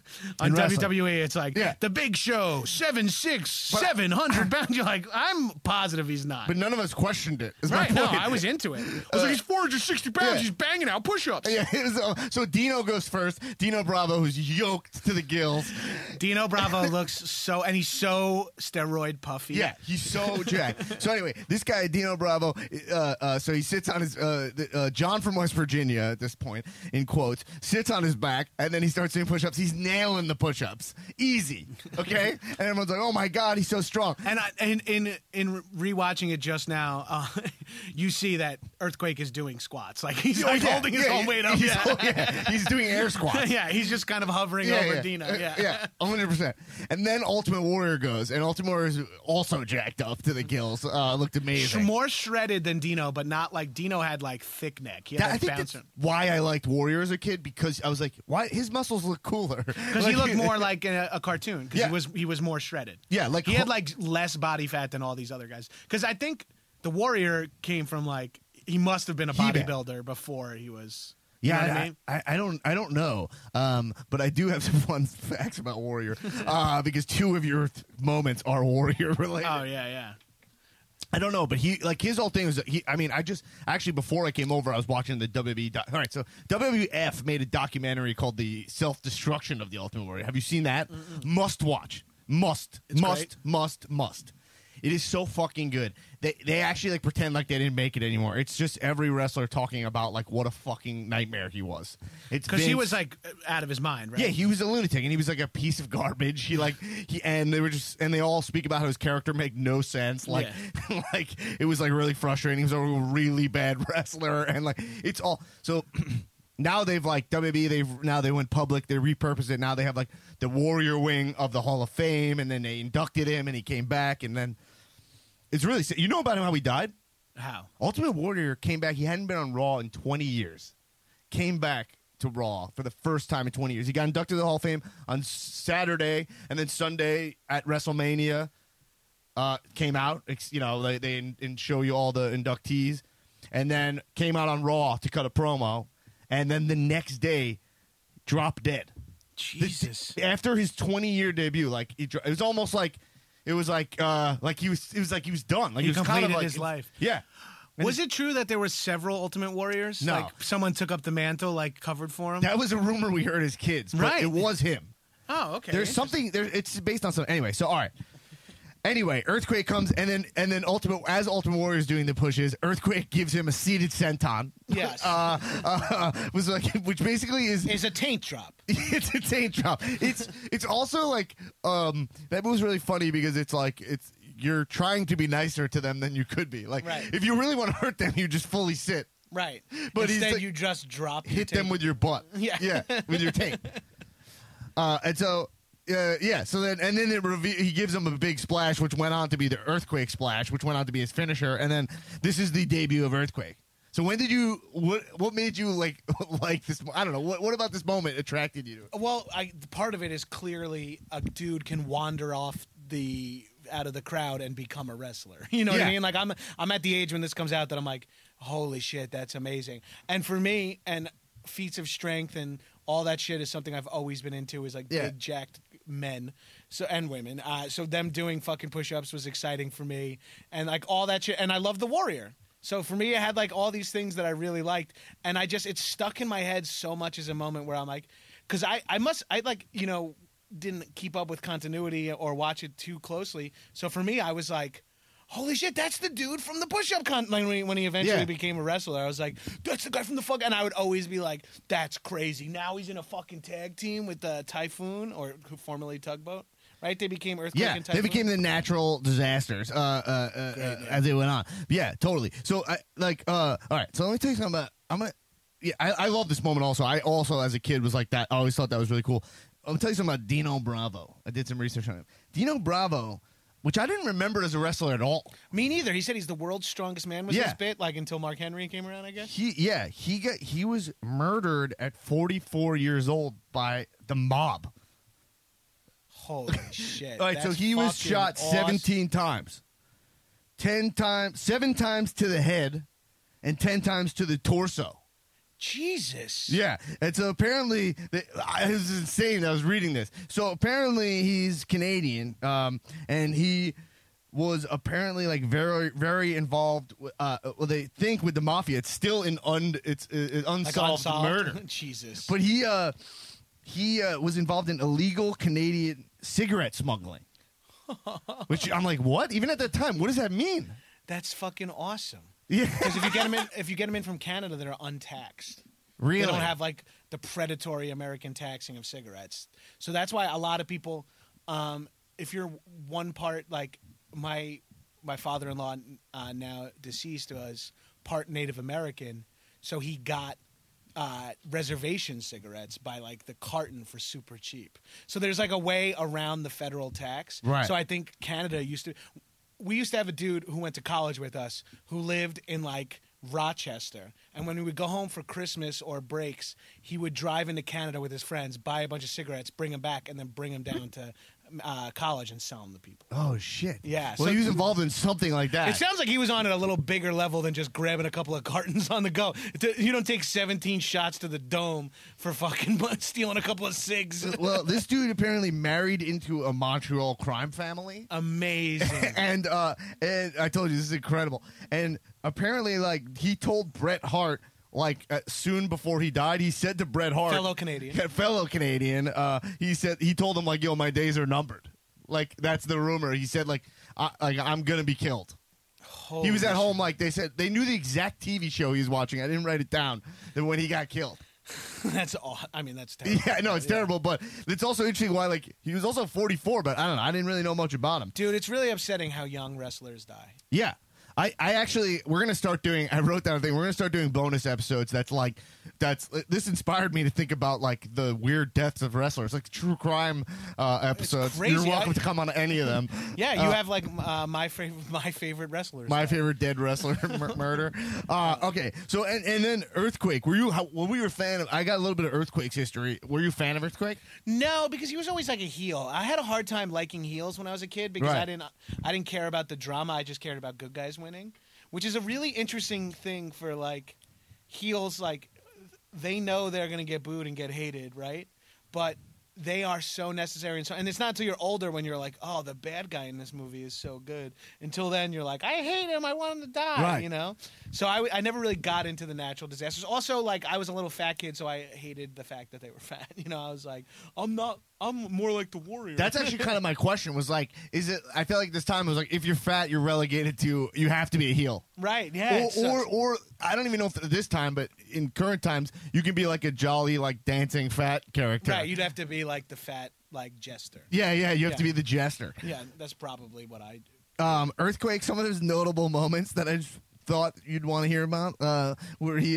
WWE. It's like the Big Show, 7'6", 700 pounds. You're like, I'm positive he's not. But none of us questioned it. Right? No, I was into it. I was like, he's 460 pounds. Yeah. He's banging out push-ups. Yeah. So Dino goes first. Dino Bravo, who's yoked to the gills. Dino Bravo looks so, and he's so steroid puffy. Yeah, he's so jacked. So anyway, this guy Dino Bravo. So he sits on his John from West Virginia at this point, in quotes, sits on his back, and then he starts doing push-ups. He's nailing the push-ups, easy. Okay, and everyone's like, "Oh my god, he's so strong." And in rewatching it just now, you see that Earthquake is doing squats, like he's holding his whole weight up. He's doing air squats. Yeah, he's just kind of hovering over Dino. Yeah, 100%. And then Ultimate Warrior goes, and Ultimate Warrior is also jacked up to the gills. Looked amazing. More shredded than Dino, but not like Dino had like thick neck. He had I think that's why I liked Warrior as a kid, because I was like, why his muscles look cooler? Because he looked more like a cartoon. Because he was more shredded. Yeah, like he had like less body fat than all these other guys. Because I think the Warrior came from like he must have been a bodybuilder before he was. You know what I mean? I don't know, but I do have some fun facts about Warrior, because two of your moments are Warrior related. Oh yeah. I don't know, but his whole thing was actually before I came over, I was watching the WWE. All right, so WWF made a documentary called "The Self-Destruction of the Ultimate Warrior." Have you seen that? Mm-mm. Must watch. Must. It is so fucking good. They actually like pretend like they didn't make it anymore. It's just every wrestler talking about like what a fucking nightmare he was. It's because he was like out of his mind, right? Yeah, he was a lunatic and he was like a piece of garbage. And they all speak about how his character made no sense. Like like it was like really frustrating. He was a really bad wrestler and like it's all so. Now they've like WWE. They went public. They repurposed it. Now they have like the Warrior wing of the Hall of Fame, and then they inducted him, and he came back, and then it's really. You know about him how he died? How? Ultimate Warrior came back. He hadn't been on Raw in 20 years. Came back to Raw for the first time in 20 years. He got inducted to the Hall of Fame on Saturday, and then Sunday at WrestleMania came out. You know they show you all the inductees, and then came out on Raw to cut a promo. And then the next day, dropped dead. Jesus! After his 20-year debut, like it was almost like he was done. Like he was done. Like he was completed kind of like, his life. Yeah. Was it true that there were several Ultimate Warriors? No. Like someone took up the mantle, like covered for him. That was a rumor we heard as kids. But right. It was him. Oh, okay. There's something there. It's based on something. Anyway, so all right. Anyway, Earthquake comes, and then Ultimate Warrior is doing the pushes. Earthquake gives him a seated senton. Yes, was like, which basically is a taint drop. It's a taint drop. It's also like that was really funny because it's like you're trying to be nicer to them than you could be. Like if you really want to hurt them, you just fully sit. Right, but instead like, you just drop. Hit them with your butt. Yeah, with your taint. And so. So then he gives him a big splash, which went on to be the Earthquake splash, which went on to be his finisher, and then this is the debut of Earthquake. So when did you? What made you like this? I don't know. What about this moment attracted you to it? Well, part of it is clearly a dude can wander off out of the crowd and become a wrestler. You know what I mean? Like I'm at the age when this comes out that I'm like, holy shit, that's amazing. And for me, and feats of strength and all that shit is something I've always been into. Is like big jacked men and women. So them doing fucking push-ups was exciting for me, and like all that shit. And I love the Warrior. So for me, I had like all these things that I really liked, and it's stuck in my head so much as a moment where I'm like, because I like, you know, didn't keep up with continuity or watch it too closely. So for me, I was like, holy shit, that's the dude from the push-up when he eventually became a wrestler. I was like, that's the guy from the fuck. And I would always be like, that's crazy. Now he's in a fucking tag team with Typhoon, or formerly Tugboat. Right? They became Earthquake and Typhoon. They became the Natural Disasters as they went on. Yeah, totally. So, all right. So let me tell you something about. I love this moment also. I also, as a kid, was like that. I always thought that was really cool. I'll tell you something about Dino Bravo. I did some research on him. Dino Bravo, which I didn't remember as a wrestler at all. Me neither. He said he's the world's strongest man was his bit, like until Mark Henry came around, I guess. He was murdered at 44 years old by the mob. Holy shit. All right, so he was shot 17 times. 7 times to the head and 10 times to the torso. Jesus. Yeah, and so apparently, it was insane. I was reading this. So apparently he's Canadian, and he was apparently like very, very involved. Well, they think with the mafia, it's still an unsolved murder. Jesus. But he was involved in illegal Canadian cigarette smuggling. Which I'm like, what? Even at that time, what does that mean? That's fucking awesome. Yeah, because if you get them in from Canada, they're untaxed. Really, they don't have like the predatory American taxing of cigarettes. So that's why a lot of people, if you're one part like my father-in-law, now deceased, was part Native American, so he got reservation cigarettes by like the carton for super cheap. So there's like a way around the federal tax. Right. So I think Canada we used to have a dude who went to college with us who lived in like Rochester, and when we would go home for Christmas or breaks, he would drive into Canada with his friends, buy a bunch of cigarettes, bring them back, and then bring them down to college and sell them to people. Oh shit! Yeah. Well, he was involved in something like that. It sounds like he was on at a little bigger level than just grabbing a couple of cartons on the go. You don't take 17 shots to the dome for fucking stealing a couple of cigs. Well, this dude apparently married into a Montreal crime family. Amazing. and I told you this is incredible. And apparently, like he told Bret Hart. Like soon before he died, he said to Bret Hart, fellow Canadian, he told him like, "Yo, my days are numbered." Like that's the rumor. He said like, I'm gonna be killed. Holy he was at home, like they said, they knew the exact TV show he was watching. I didn't write it down. Then when he got killed. That's terrible. Yeah, no, it's terrible, but it's also interesting why like he was also 44, but I don't know. I didn't really know much about him. Dude, it's really upsetting how young wrestlers die. Yeah. I actually, we're going to start doing, I wrote down a thing, we're going to start doing bonus episodes this inspired me to think about, like, the weird deaths of wrestlers, like true crime episodes. It's crazy. You're welcome to come on any of them. Yeah, you have, like, my favorite wrestlers. My favorite dead wrestler murder. Okay, so, and then Earthquake, were you a fan of, I got a little bit of Earthquake's history. Were you a fan of Earthquake? No, because he was always, like, a heel. I had a hard time liking heels when I was a kid because I didn't care about the drama. I just cared about good guys winning. Which is a really interesting thing for like heels. Like they know they're going to get booed and get hated, right? But they are so necessary, and it's not until you're older when you're like, oh, the bad guy in this movie is so good. Until then, you're like, I hate him. I want him to die. Right. You know. So I never really got into the natural disasters. Also, like I was a little fat kid, so I hated the fact that they were fat. You know, I was like, I'm more like the Warrior. That's actually kind of my question. Was like, is it? I feel like this time it was like, if you're fat, you're relegated to you have to be a heel. Right. Yeah. Or I don't even know if this time, but in current times, you can be like a jolly, like dancing fat character. Right. You'd have to be like the fat, like jester. Yeah. You have to be the jester. Yeah. That's probably what I do. Earthquake. Some of those notable moments that I just thought you'd want to hear about, where he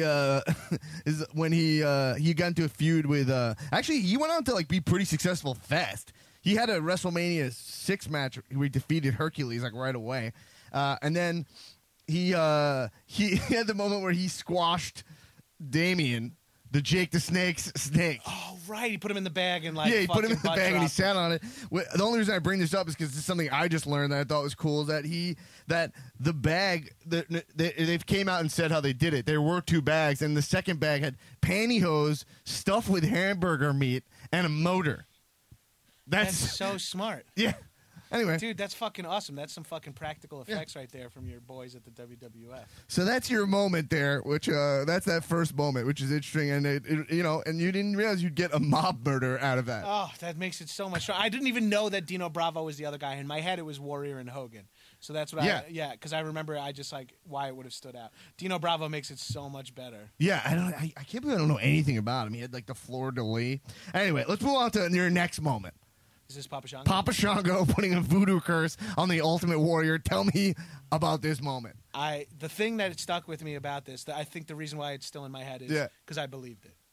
is when he got into a feud with. Actually, he went on to like be pretty successful fast. He had a WrestleMania 6 match where he defeated Hercules like right away, and then he had the moment where he squashed Damien, the Jake the Snake's snake. Oh, right. He put him in the bag and like he put him in the bag and he sat on it. The only reason I bring this up is because this is something I just learned that I thought was cool. Is that the bag they came out and said how they did it. There were 2 bags, and the second bag had pantyhose stuffed with hamburger meat and a motor. That's so smart. Yeah. Anyway, dude, that's fucking awesome. That's some fucking practical effects right there from your boys at the WWF. So that's your moment there, which that's that first moment, which is interesting, and it and you didn't realize you'd get a mob murder out of that. Oh, that makes it so much. I didn't even know that Dino Bravo was the other guy. In my head, it was Warrior and Hogan. So that's what because I remember I just like why it would have stood out. Dino Bravo makes it so much better. Yeah, I can't believe I don't know anything about him. He had like the fleur-de-lis. Anyway, let's move on to your next moment. Is this Papa Shango? Papa Shango putting a voodoo curse on the Ultimate Warrior. Tell me about this moment. The thing that stuck with me about this, I think the reason why it's still in my head is because I believed it.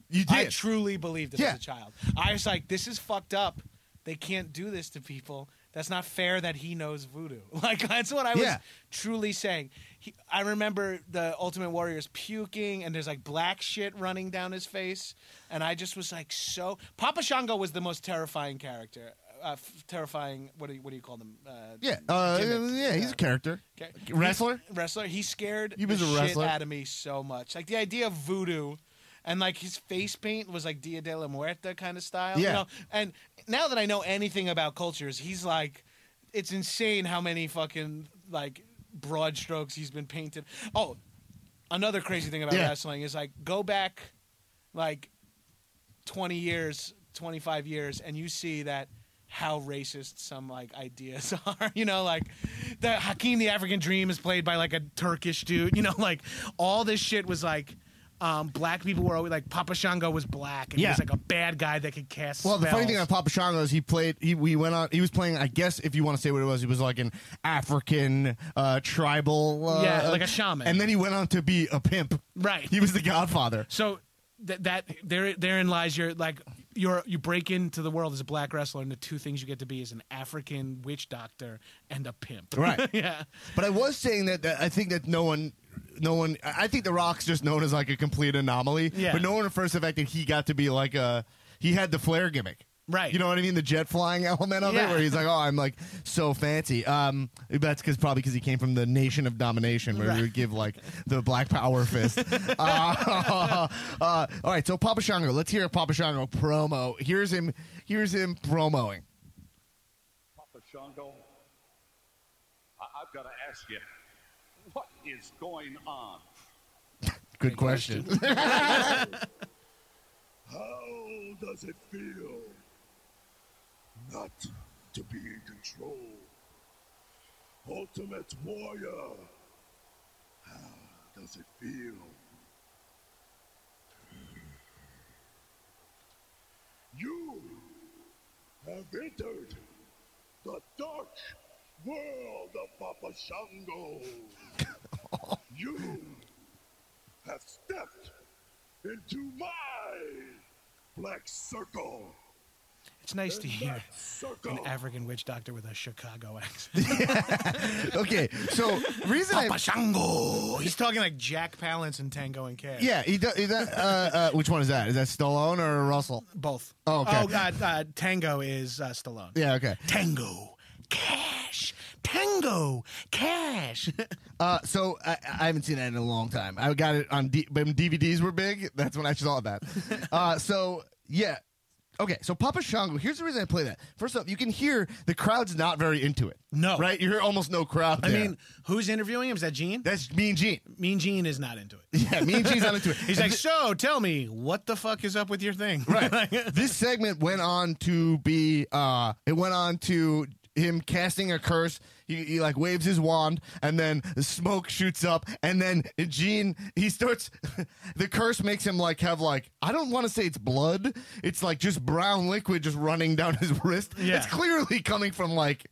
You did. I truly believed it Yeah. as a child. I was like, this is fucked up. They can't do this to people. That's not fair that he knows voodoo. Like, that's what I was truly saying. I remember the Ultimate Warrior's puking, and there's, like, black shit running down his face. And I just was, like, so... Papa Shango was the most terrifying character. Terrifying... What do you call them? He's a character. Okay. Wrestler? Wrestler. He scared He was the a wrestler. shit out of me so much. Like, the idea of voodoo... And, like, his face paint was, like, Dia de la Muerta kind of style. Yeah. You know? And now that I know anything about cultures, he's, like... It's insane how many fucking, like, broad strokes he's been painted. Oh, another crazy thing about wrestling is, like, go back, like, 20 years, 25 years, and you see that how racist some, like, ideas are. You know, like, the Hakeem the African Dream is played by, like, a Turkish dude. You know, like, all this shit was, like... black people were always like Papa Shango was black and he was like a bad guy that could cast spells. The funny thing about Papa Shango is he was playing, I guess if you want to say what it was, he was like an African tribal like a shaman. And then he went on to be a pimp. Right. He was the Godfather. So therein lies your like you break into the world as a black wrestler, and the two things you get to be is an African witch doctor and a pimp. Right. Yeah. But I was saying that I think that no one. I think The Rock's just known as like a complete anomaly. Yeah. But no one refers to the fact that he got to be like he had the flair gimmick. Right. You know what I mean? The jet flying element of it, where he's like, "Oh, I'm like so fancy." That's probably because he came from the Nation of Domination, where he would give like the Black Power fist. All right, so Papa Shango. Let's hear a Papa Shango promo. Here's him promoing. Papa Shango, I've got to ask you, what is going on? Good question. How does it feel not to be in control? Ultimate Warrior, how does it feel? You have entered the dark world of Papa Shango. You have stepped into my black circle. It's nice to hear an African witch doctor with a Chicago accent. Okay, so reason Papa Shango. He's talking like Jack Palance and Tango and Cash. Yeah, he does. Which one is that? Is that Stallone or Russell? Both. Oh, okay. Tango is Stallone. Yeah, okay. Tango, Cash. Tango, Cash. So I haven't seen that in a long time. I got it on when DVDs were big. That's when I saw that. So yeah. Okay, so Papa Shango, here's the reason I play that. First off, you can hear the crowd's not very into it. No. Right? You hear almost no crowd there. I mean, who's interviewing him? Is that Gene? That's Mean Gene. Mean Gene is not into it. Yeah, Mean Gene's not into it. He's like, so tell me, what the fuck is up with your thing? Right. This segment went on to be, it went on to him casting a curse. He like waves his wand, and then the smoke shoots up, and then Gene, he starts, the curse makes him like have like, I don't want to say it's blood, it's like just brown liquid just running down his wrist. Yeah. It's clearly coming from like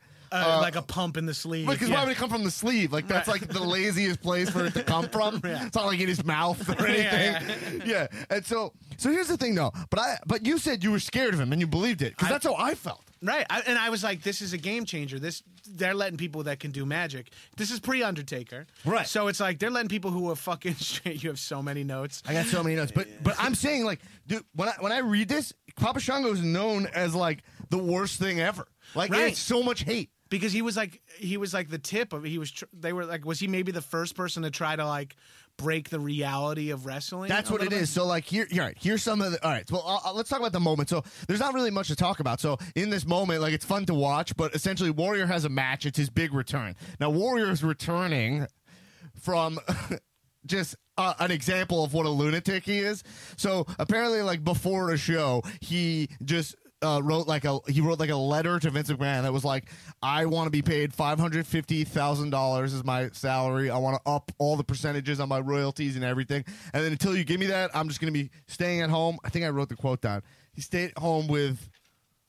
a pump in the sleeve. Because why would it come from the sleeve? Like that's like the laziest place for it to come from. Yeah. It's not like in his mouth or anything. Yeah. And so here's the thing though. But you said you were scared of him and you believed it because that's how I felt. Right, and I was like, "This is a game changer. They're letting people that can do magic. This is pre-Undertaker, right? So it's like they're letting people who are fucking straight. You have so many notes. I got so many notes, but I'm saying like, dude, when I read this, Papa Shango is known as like the worst thing ever. Like, right. It's so much hate because he was like the tip of they were like, was he maybe the first person to try to like break the reality of wrestling? That's what it is. So like here's some of the, all right, well let's talk about the moment. So there's not really much to talk about. So in this moment, like it's fun to watch, but essentially Warrior has a match. It's his big return. Now Warrior is returning from just an example of what a lunatic he is. So apparently like before a show, he just wrote like a letter to Vince McMahon that was like, I want to be paid $550,000 as my salary. I want to up all the percentages on my royalties and everything. And then until you give me that, I'm just going to be staying at home. I think I wrote the quote down. He stayed home with,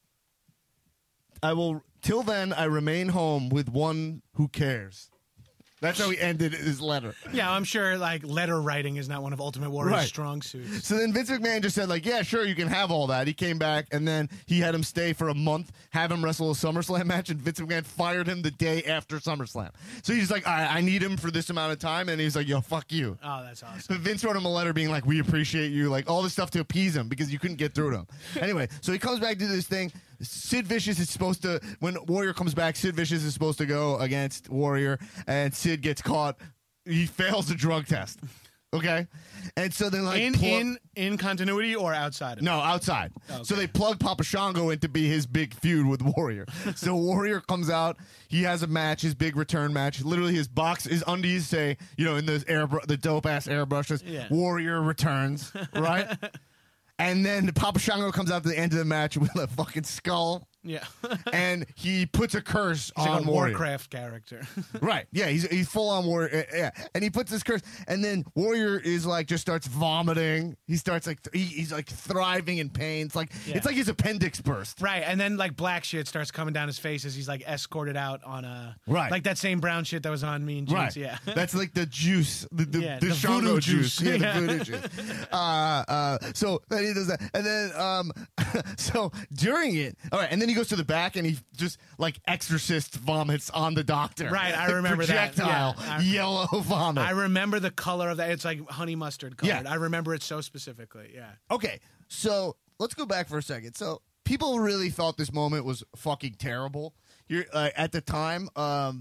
till then I remain home with one who cares. That's how he ended his letter. Yeah, I'm sure like letter writing is not one of Ultimate Warrior's Right. strong suits. So then Vince McMahon just said, like, yeah, sure, you can have all that. He came back, and then he had him stay for a month, have him wrestle a SummerSlam match, and Vince McMahon fired him the day after SummerSlam. So he's like, all right, I need him for this amount of time, and he's like, yo, fuck you. Oh, that's awesome. But Vince wrote him a letter being like, we appreciate you, like all this stuff to appease him because you couldn't get through to him. Anyway, so he comes back to this thing. Sid Vicious is supposed to, when Warrior comes back, Sid Vicious is supposed to go against Warrior, and Sid gets caught. He fails the drug test. Okay? And so then, like, in continuity or outside of it? no, outside. Okay. So they plug Papa Shango in to be his big feud with Warrior. So Warrior comes out. He has a match, his big return match. Literally, his undies say, in the dope ass airbrushes, Yeah. Warrior returns, right? And then Papa Shango comes out to the end of the match with a fucking skull. Yeah. And he puts a curse He's on like a Warrior. Warcraft character. Right. Yeah, he's full on Warrior. Yeah. And he puts this curse. And then Warrior is like, just starts vomiting. He starts like, he's like thriving in pain. It's like, Yeah. it's like his appendix burst. Right, and then like black shit starts coming down his face as he's like escorted out on a Right. like that same brown shit that was on Mean Juice. Right. Yeah. That's like the juice. The Yeah, the the Shango voodoo juice. juice. Yeah, Yeah. the voodoo juice. So then he does that. And then, so during it, all right, and then he goes to the back and he just like exorcist vomits on the doctor. Right, I Like, remember that. projectile, Yeah, yellow vomit. I remember the color of that. It's like honey mustard colored. Yeah. I remember it so specifically. Yeah. Okay, so let's go back for a second. So people really thought this moment was fucking terrible. You're at the time.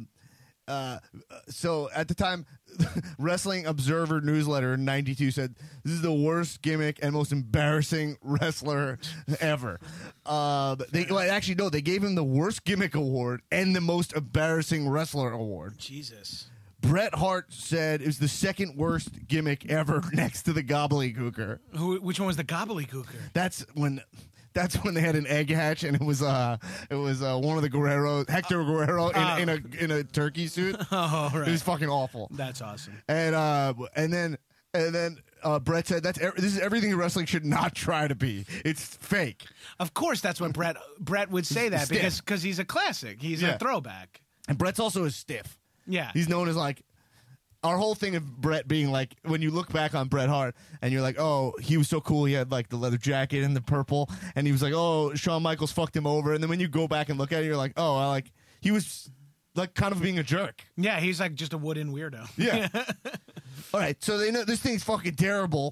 So at the time, Wrestling Observer newsletter in '92 said this is the worst gimmick and most embarrassing wrestler ever. They gave him the worst gimmick award and the most embarrassing wrestler award. Jesus. Bret Hart said it was the second worst gimmick ever, next to the gobbledygooker. Which one was the gobbledygooker? That's when they had an egg hatch, and it was one of the Guerrero, Hector Guerrero, in a turkey suit. Oh, right. It was fucking awful. That's awesome. And then Bret said this is everything wrestling should not try to be. It's fake. Of course, that's what Bret would say that Stiff. because he's a classic. He's Yeah. a throwback. And Bret's also is stiff. Yeah. He's known as like. Our whole thing of Bret being like, when you look back on Bret Hart and you're like, oh, he was so cool. He had like the leather jacket and the purple. And he was like, oh, Shawn Michaels fucked him over. And then when you go back and look at it, you're like, oh, he was like kind of being a jerk. Yeah, he's like just a wooden weirdo. Yeah. All right. So they know this thing's fucking terrible.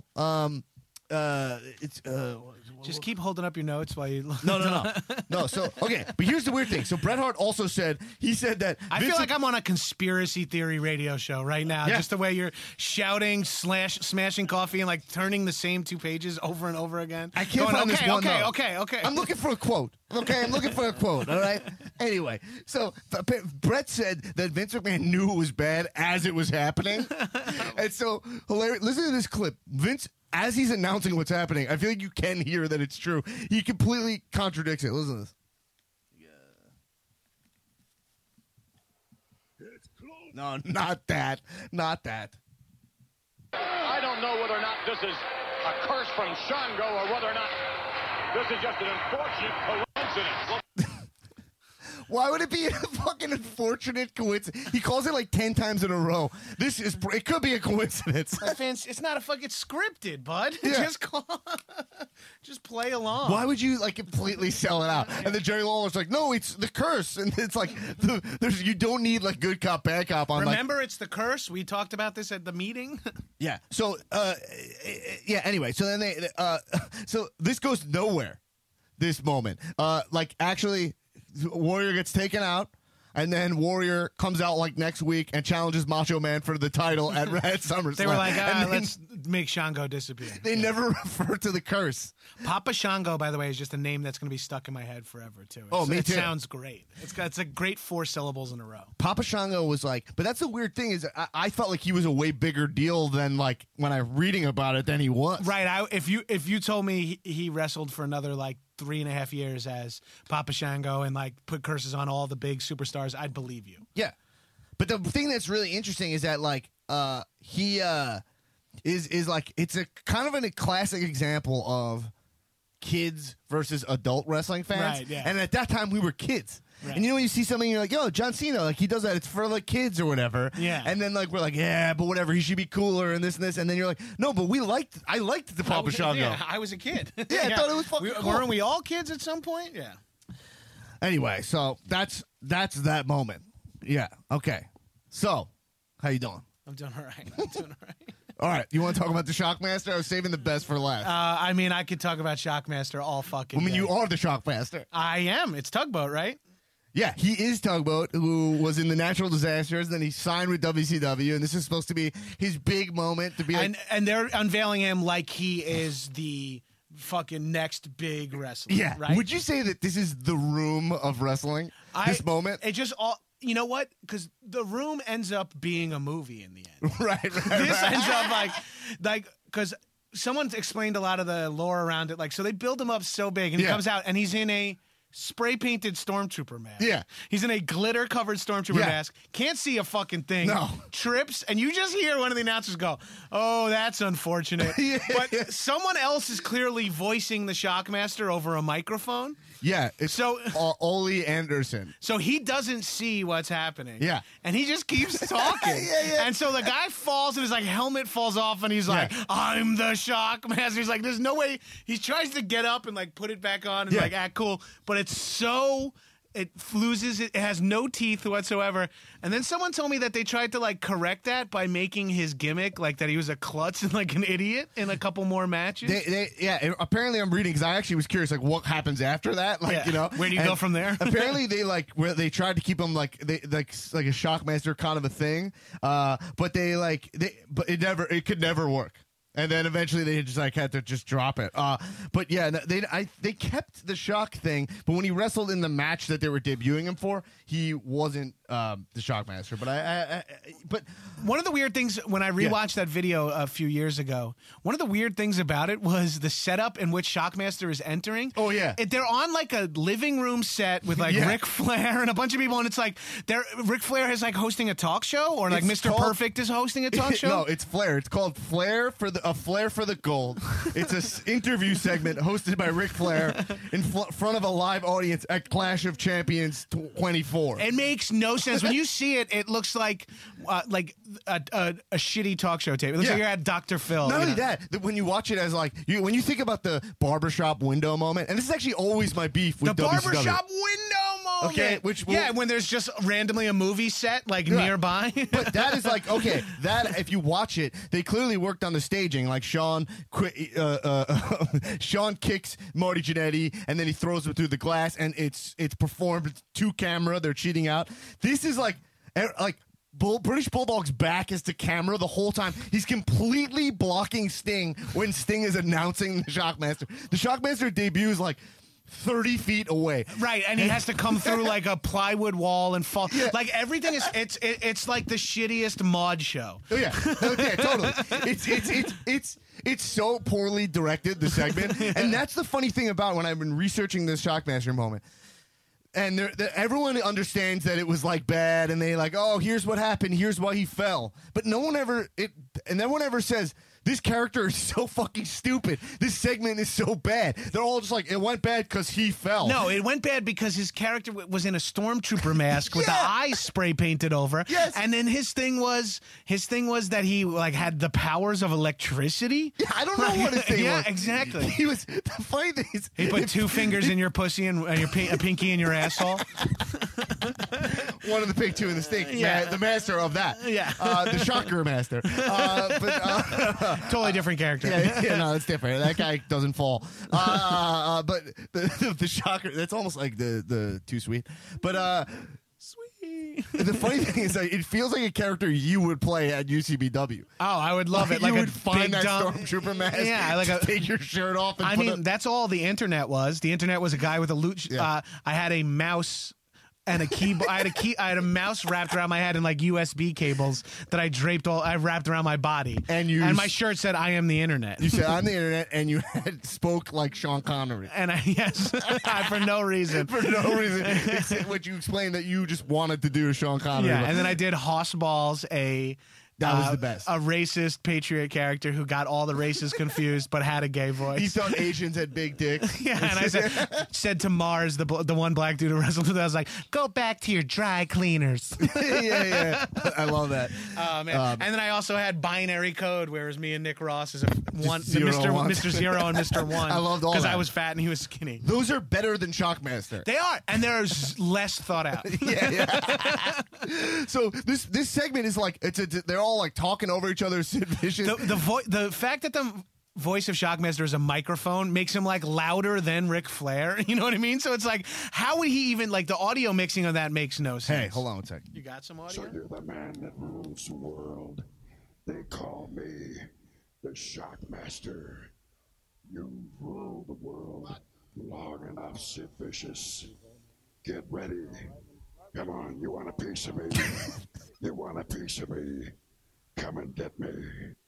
Just keep holding up your notes while you. No. So, okay. But here's the weird thing. So Bret Hart also said that I feel like I'm on a conspiracy theory radio show right now. Yeah. Just the way you're shouting, smashing coffee, and like turning the same two pages over and over again. I can't find this one, though. Okay. I'm looking for a quote. Okay, I'm looking for a quote. All right. Anyway, so Bret said that Vince McMahon knew it was bad as it was happening, and so hilarious. Listen to this clip. Vince, as he's announcing what's happening, I feel like you can hear that it's true. He completely contradicts it. Listen to this. It's close. No, not that. Not that. I don't know whether or not this is a curse from Shango or whether or not this is just an unfortunate coincidence. Why would it be a fucking unfortunate coincidence? He calls it like 10 times in a row. It could be a coincidence. It's not a fucking scripted, bud. Yeah. Just play along. Why would you like completely sell it out? And then Jerry Lawler's like, no, it's the curse. And it's like, you don't need like good cop, bad cop on. Remember, it's the curse. We talked about this at the meeting. Yeah. So, anyway, so then so this goes nowhere, this moment. Actually, Warrior gets taken out, and then Warrior comes out like next week and challenges Macho Man for the title at SummerSlam. They were like, And then let's make Shango disappear. They never refer to the curse. Papa Shango, by the way, is just a name that's going to be stuck in my head forever, too. Me too. It sounds great. It's a great 4 syllables in a row. Papa Shango was like, but that's the weird thing is I felt like he was a way bigger deal than like when I'm reading about it than he was. Right. If you told me he wrestled for another like 3.5 years as Papa Shango and like put curses on all the big superstars, I'd believe you. Yeah. But the thing that's really interesting is that like he is like it's a kind of a classic example of kids versus adult wrestling fans. Right, yeah. And at that time we were kids. Right. And you know when you see something, you're like, yo, John Cena, like he does that. It's for like kids or whatever. Yeah. And then like we're like, yeah, but whatever. He should be cooler and this and this. And then you're like, no, but I liked the Papa Shango. Yeah, I was a kid. I thought it was fucking cool. Weren't we all kids at some point? Yeah. Anyway, so that's that moment. Yeah. Okay. So, how you doing? I'm doing all right. All right. You want to talk about the Shockmaster? I was saving the best for last. I mean, I could talk about Shockmaster all fucking day. you are the Shockmaster. I am. It's Tugboat, right? Yeah, he is Tugboat, who was in the Natural Disasters. Then he signed with WCW, and this is supposed to be his big moment to be like. And they're unveiling him like he is the fucking next big wrestler. Yeah. Right? Would you say that this is the Room of wrestling? This moment? It just all. You know what? Because the Room ends up being a movie in the end. Right. This ends up like because someone explained a lot of the lore around it. Like, so they build him up so big, and he comes out, and he's in a spray painted stormtrooper mask. Yeah. He's in a glitter covered stormtrooper mask. Can't see a fucking thing. No. Trips, and you just hear one of the announcers go, "Oh, that's unfortunate." But someone else is clearly voicing the Shockmaster over a microphone. Yeah. It's Ole Anderson. So he doesn't see what's happening. Yeah. And he just keeps talking. And so the guy falls and his like helmet falls off and he's like, I'm the Shockmaster. He's like, there's no way. He tries to get up and like put it back on and like act cool. But it's so. It loses it. It has no teeth whatsoever. And then someone told me that they tried to like correct that by making his gimmick like that he was a klutz and like an idiot in a couple more matches. Apparently I'm reading because I actually was curious like what happens after that. Like you know, where do you go from there? Apparently they tried to keep him like a Shockmaster kind of a thing, but it could never work. And then eventually they just like had to just drop it. But yeah, they kept the Shock thing. But when he wrestled in the match that they were debuting him for, he wasn't the Shockmaster. But one of the weird things when I rewatched that video a few years ago, one of the weird things about it was the setup in which Shockmaster is entering. Oh yeah, they're on like a living room set with like Ric Flair and a bunch of people, and it's like Ric Flair is like hosting a talk show, or like Mr. Perfect is hosting a talk show. No, it's Flair. It's called Flair for the Flair for the Gold. It's an interview segment hosted by Ric Flair in front of a live audience at Clash of Champions 24. It makes no sense. When you see it, it looks like a shitty talk show tape. It looks like you're at Dr. Phil. Not only that, when you watch it as like when you think about the barbershop window moment, and this is actually always my beef with the WCW. Barbershop window moment. Okay, when there's just randomly a movie set like nearby. But that is like that if you watch it, they clearly worked on the staging. Like Sean kicks Marty Jannetty, and then he throws him through the glass, and it's performed to camera. They're cheating out. This is like British Bulldog's back is to camera the whole time. He's completely blocking Sting when Sting is announcing the Shockmaster. The Shockmaster debuts like 30 feet away. Right, and he has to come through like a plywood wall and fall. Yeah. Like everything is it's like the shittiest mod show. Oh yeah. Okay, totally. It's so poorly directed, the segment. And that's the funny thing about when I've been researching this Shockmaster moment. And everyone understands that it was like bad, and they like, oh, here's what happened, here's why he fell. But no one ever says, this character is so fucking stupid. This segment is so bad. They're all just like, it went bad because he fell. No, it went bad because his character was in a stormtrooper mask with the eyes spray painted over. Yes. And then his thing was that he like had the powers of electricity. Yeah, I don't know what his thing was. Yeah, exactly. The funny thing is, he put two fingers in your pussy and a pinky in your asshole. One of the pig, two in the stink. Yeah. The master of that. Yeah. The shocker master. Totally different character. Yeah, no, it's different. That guy doesn't fall. But the shocker, that's almost like the too sweet. But sweet. The funny thing is, it feels like a character you would play at UCBW. Oh, I would love it. Like you would find big that dumb stormtrooper mask. Yeah, like take your shirt off. And that's all the internet was. The internet was a guy with a loot. I had a mouse. And a keyboard. I had a mouse wrapped around my head and like USB cables that I wrapped around my body. And my shirt said, "I am the internet." You said, "I'm the internet," and you spoke like Sean Connery. And for no reason. For no reason. It's what you explained that you just wanted to do Sean Connery. Yeah, and then I did Hoss Balls, a That was the best. A racist patriot character who got all the races confused but had a gay voice. He thought Asians had big dicks. Yeah, and I said to Mars, the one black dude who wrestled with, I was like, go back to your dry cleaners. yeah. I love that. Oh, man. And then I also had Binary Code, where it was me and Nick Ross as Mr. 0 1. Mr. 0 and Mr. 1. I loved all that. Because I was fat and he was skinny. Those are better than Shockmaster. They are, and they're less thought out. Yeah. So this segment is like they're all like talking over each other. Sid Vicious. The fact that the voice of Shockmaster is a microphone makes him like louder than Ric Flair. You know what I mean? So it's like, how would he even like the audio mixing of that makes no sense. Hey, hold on one second. You got some audio? So you're the man that rules the world. They call me the Shockmaster. You've ruled the world long enough, Sid Vicious. Get ready. Come on, you want a piece of me? You want a piece of me? Come and get me.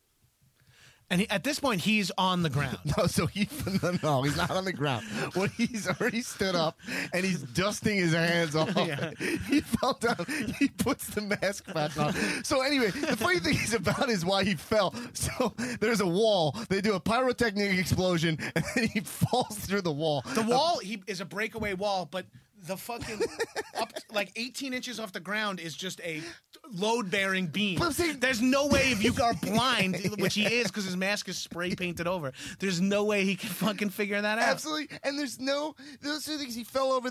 And at this point, he's on the ground. No, so no, he's not on the ground. Well, he's already stood up and he's dusting his hands off. Yeah. He fell down. He puts the mask back on. So anyway, the funny thing is about is why he fell. So there's a wall. They do a pyrotechnic explosion and then he falls through the wall. The wall is a breakaway wall, but the fucking up like 18 inches off the ground is just a load-bearing beam. There's no way if you are blind, which he is because his mask is spray painted over. There's no way he can fucking figure that out. Absolutely, and those are the things. He fell over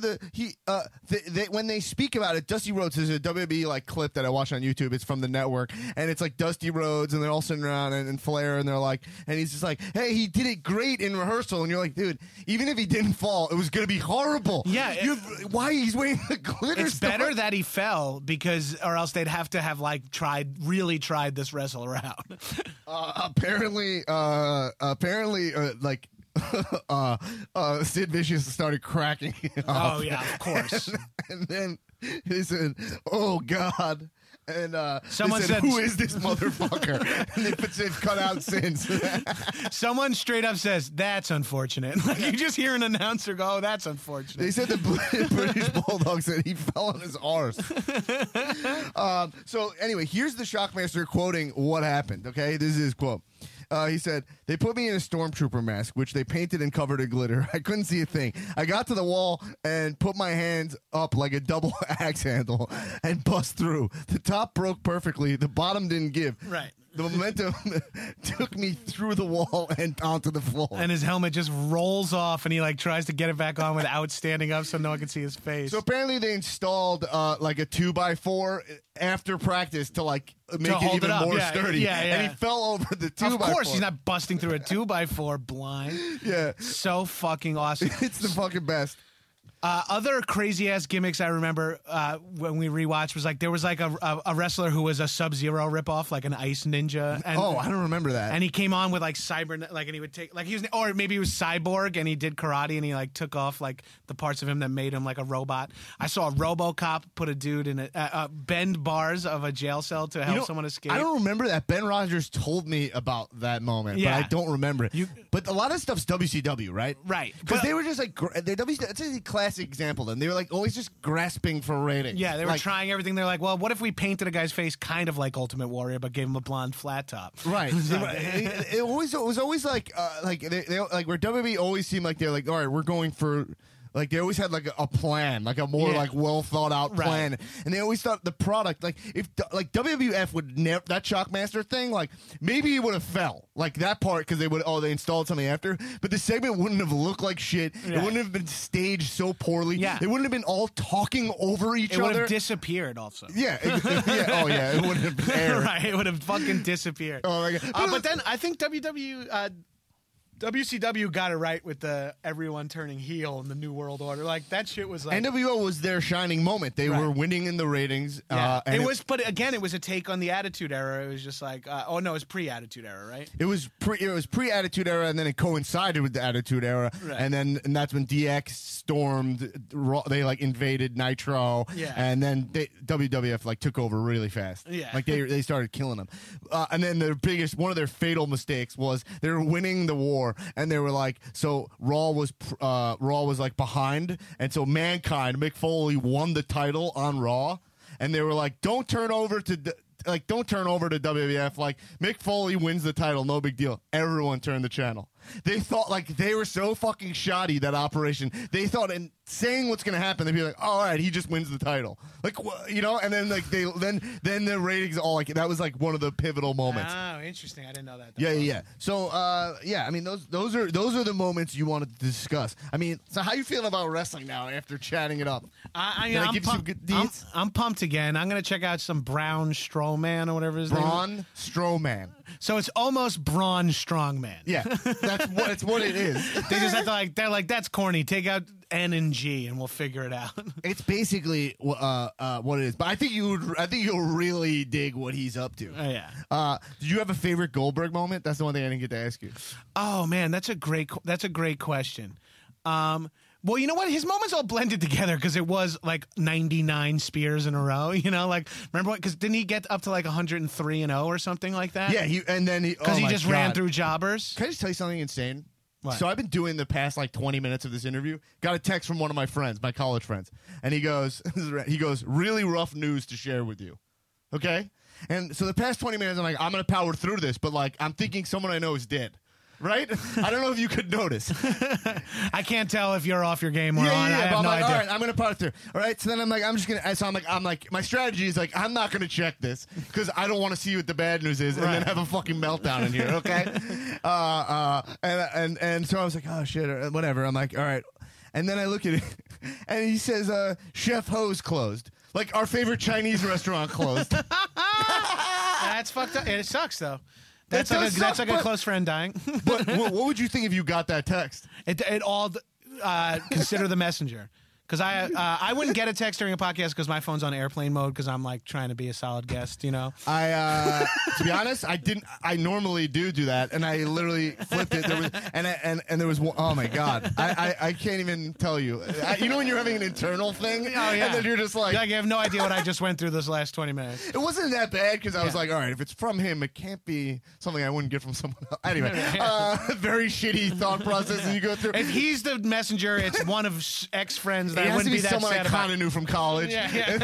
when they speak about it. Dusty Rhodes is a WWE like clip that I watch on YouTube. It's from the network, and it's like Dusty Rhodes, and they're all sitting around and Flair, and they're like, and he's just like, hey, he did it great in rehearsal, and you're like, dude, even if he didn't fall, it was gonna be horrible. Yeah. Why he's wearing the glitter? It's better that he fell or else they'd have to have like really tried this wrestler out. Apparently, Sid Vicious started cracking it off. Oh yeah, of course. And then he said, "Oh God." And someone said, "Who is this motherfucker?" And they've cut out since. Someone straight up says, "That's unfortunate." Like you just hear an announcer go, "Oh, that's unfortunate." They said the British Bulldog said he fell on his arse. So anyway, here's the Shockmaster quoting what happened. Okay, this is his quote. He said, they put me in a stormtrooper mask, which they painted and covered in glitter. I couldn't see a thing. I got to the wall and put my hands up like a double axe handle and bust through. The top broke perfectly. The bottom didn't give. Right. The momentum took me through the wall and onto the floor. And his helmet just rolls off, and he like tries to get it back on without standing up so no one can see his face. So apparently they installed like a 2x4 after practice to like make it even more sturdy. Yeah. And he fell over the 2x4. Of course, he's not busting through a 2x4 blind. Yeah. So fucking awesome. It's the fucking best. Other crazy ass gimmicks I remember when we rewatched was like there was like a wrestler who was a Sub-Zero ripoff, like an Ice Ninja. And, I don't remember that. And he came on with like cyber, like, and he would take like he was, or maybe he was Cyborg and he did karate and he like took off like the parts of him that made him like a robot. I saw a RoboCop put a dude in bend bars of a jail cell to help someone escape. I don't remember that. Ben Rogers told me about that moment, but I don't remember it. But a lot of stuff's WCW, right? Right. Because they were just like it's a classic example. Then they were like always just grasping for ratings. Yeah, they were trying everything. They're like, well, what if we painted a guy's face kind of like Ultimate Warrior, but gave him a blonde flat top? Right. it was always like they like where WWE always seemed like they're like, all right, we're going for. Like, they always had, like, a plan, like, a more, like, well-thought-out plan. Right. And they always thought the product, like, if, like, WWF would never, that Shockmaster thing, like, maybe it would have fell. Like, that part, because they installed something after. But the segment wouldn't have looked like shit. Yeah. It wouldn't have been staged so poorly. Yeah. They wouldn't have been all talking over each other. It would have disappeared, also. Yeah. It wouldn't have been aired. Right, it would have fucking disappeared. Oh, my God. But then I think WCW got it right with the everyone turning heel in the New World Order. Like, that shit was like... NWO was their shining moment. They were winning in the ratings. Yeah. But again, it was a take on the Attitude Era. It was just like... it was pre-Attitude Era, right? It was pre-Attitude Era, and then it coincided with the Attitude Era. Right. And that's when DX stormed. They, like, invaded Nitro. Yeah. And then WWF, like, took over really fast. Yeah. Like, they started killing them. And then one of their fatal mistakes was they were winning the war. And they were like, so Raw was like behind, and so Mankind, Mick Foley, won the title on Raw, and they were like, don't turn over to WWF. Like, Mick Foley wins the title, no big deal. Everyone turned the channel. They thought, like, they were so fucking shoddy, that operation. They thought in saying what's going to happen, they'd be like, oh, all right, he just wins the title. Like, you know, and then, like, then the ratings all, like, that was, like, one of the pivotal moments. Oh, interesting. I didn't know that. Yeah. So, I mean, those are the moments you wanted to discuss. I mean, so how you feeling about wrestling now after chatting it up? I'm pumped again. I'm going to check out some Braun Strowman or whatever his name is. Braun Strowman. So it's almost Braun Strongman. Yeah, that's what it is. They just have to they're like, that's corny. Take out N and G and we'll figure it out. It's basically what it is. But I think you'll really dig what he's up to. Oh, yeah. Did you have a favorite Goldberg moment? That's the one thing I didn't get to ask you. Oh man, that's a great question. Well, you know what? His moments all blended together because it was like 99 spears in a row. You know, like remember what? Because didn't he get up to like 103-0 or something like that? Yeah, he just ran through jobbers. Can I just tell you something insane? What? So I've been doing the past like 20 minutes of this interview. Got a text from one of my friends, my college friends, and he goes, really rough news to share with you. Okay, and so the past 20 minutes, I'm like, I'm gonna power through this, but like I'm thinking someone I know is dead. Right? I don't know if you could notice. I can't tell if you're off your game or on. Yeah, I have but I'm no like, idea. all right, I'm going to power through. All right, so then I'm like, my strategy is like, I'm not going to check this because I don't want to see what the bad news is and then have a fucking meltdown in here, okay? And so I was like, oh, shit, or whatever. I'm like, all right. And then I look at it, and he says, Chef Ho's closed. Like, our favorite Chinese restaurant closed. That's fucked up. It sucks, though. That's like a close friend dying. But what would you think if you got that text? It all consider the messenger. Because I wouldn't get a text during a podcast because my phone's on airplane mode because I'm like trying to be a solid guest, you know. To be honest, I didn't. I normally do that, and I literally flipped it. There was and there was one, oh my god, I can't even tell you. You know when you're having an internal thing, oh yeah, and then you're just like you have no idea what I just went through this last 20 minutes. It wasn't that bad because I was like, all right, if it's from him, it can't be something I wouldn't get from someone else. Anyway, very shitty thought process you go through. If he's the messenger, it's one of ex friends. It I has wouldn't to be be that someone sad I kind of knew from college. Yeah.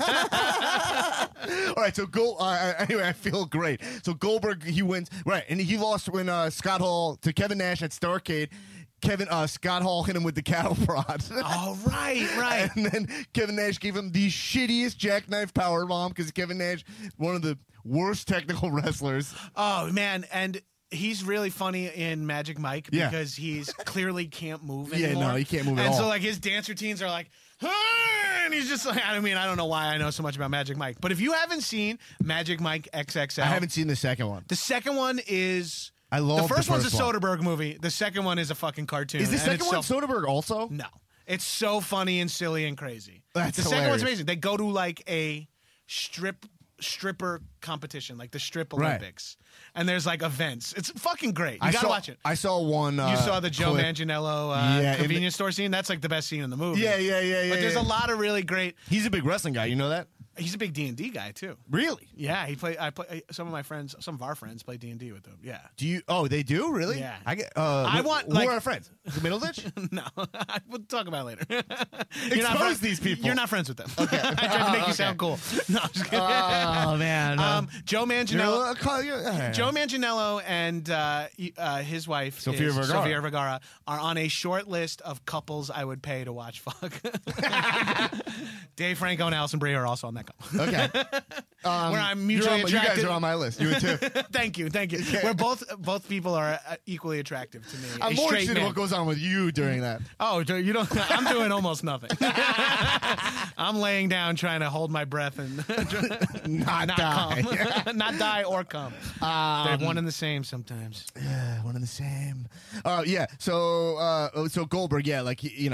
All right, so anyway, I feel great. So Goldberg, he wins, right, and he lost when Scott Hall to Kevin Nash at Starrcade. Scott Hall hit him with the cattle prod. Oh, right. And then Kevin Nash gave him the shittiest jackknife powerbomb because Kevin Nash, one of the worst technical wrestlers. Oh, man, and he's really funny in Magic Mike because he's clearly can't move anymore. Yeah, no, he can't move at all. And so, like, his dance routines are like, and he's just like, I mean, I don't know why I know so much about Magic Mike. But if you haven't seen Magic Mike XXL. I haven't seen the second one. The second one is. I love the first one's a one. Soderbergh movie. The second one is a fucking cartoon. Is the second one Soderbergh also? No. It's so funny and silly and crazy. That's the hilarious. second one's amazing. They go to like a stripper competition, like the Strip Olympics. Right. And there's like events. It's fucking great. You gotta watch it. I saw one. You saw the Joe clip. Manganiello convenience store scene? That's like the best scene in the movie. Yeah. But there's a lot of really great. He's a big wrestling guy. You know that? He's a big D&D guy too. Really? Yeah, some of our friends play D&D with him. Yeah. Do you? Oh, they do? Really? Yeah. Who are our friends? Middleditch? No, we'll talk about it later. Expose these people. You're not friends with them. Okay. I tried to make you sound cool. No, I'm just kidding. Oh man. Joe Manganiello. Joe Manganiello and his wife Sophia Vergara are on a short list of couples I would pay to watch fuck. Dave Franco and Alison Brie are also on that couple. Okay. Where I'm mutually attracted. You guys are on my list. You would too. Thank you. Where both people are equally attractive to me. I'm more interested in what goes on with you during that. Oh, you don't. I'm doing almost nothing. I'm laying down trying to hold my breath and not die. Come. Not die or come. They're one and the same sometimes. Yeah, one and the same. Yeah. So Goldberg, yeah, like he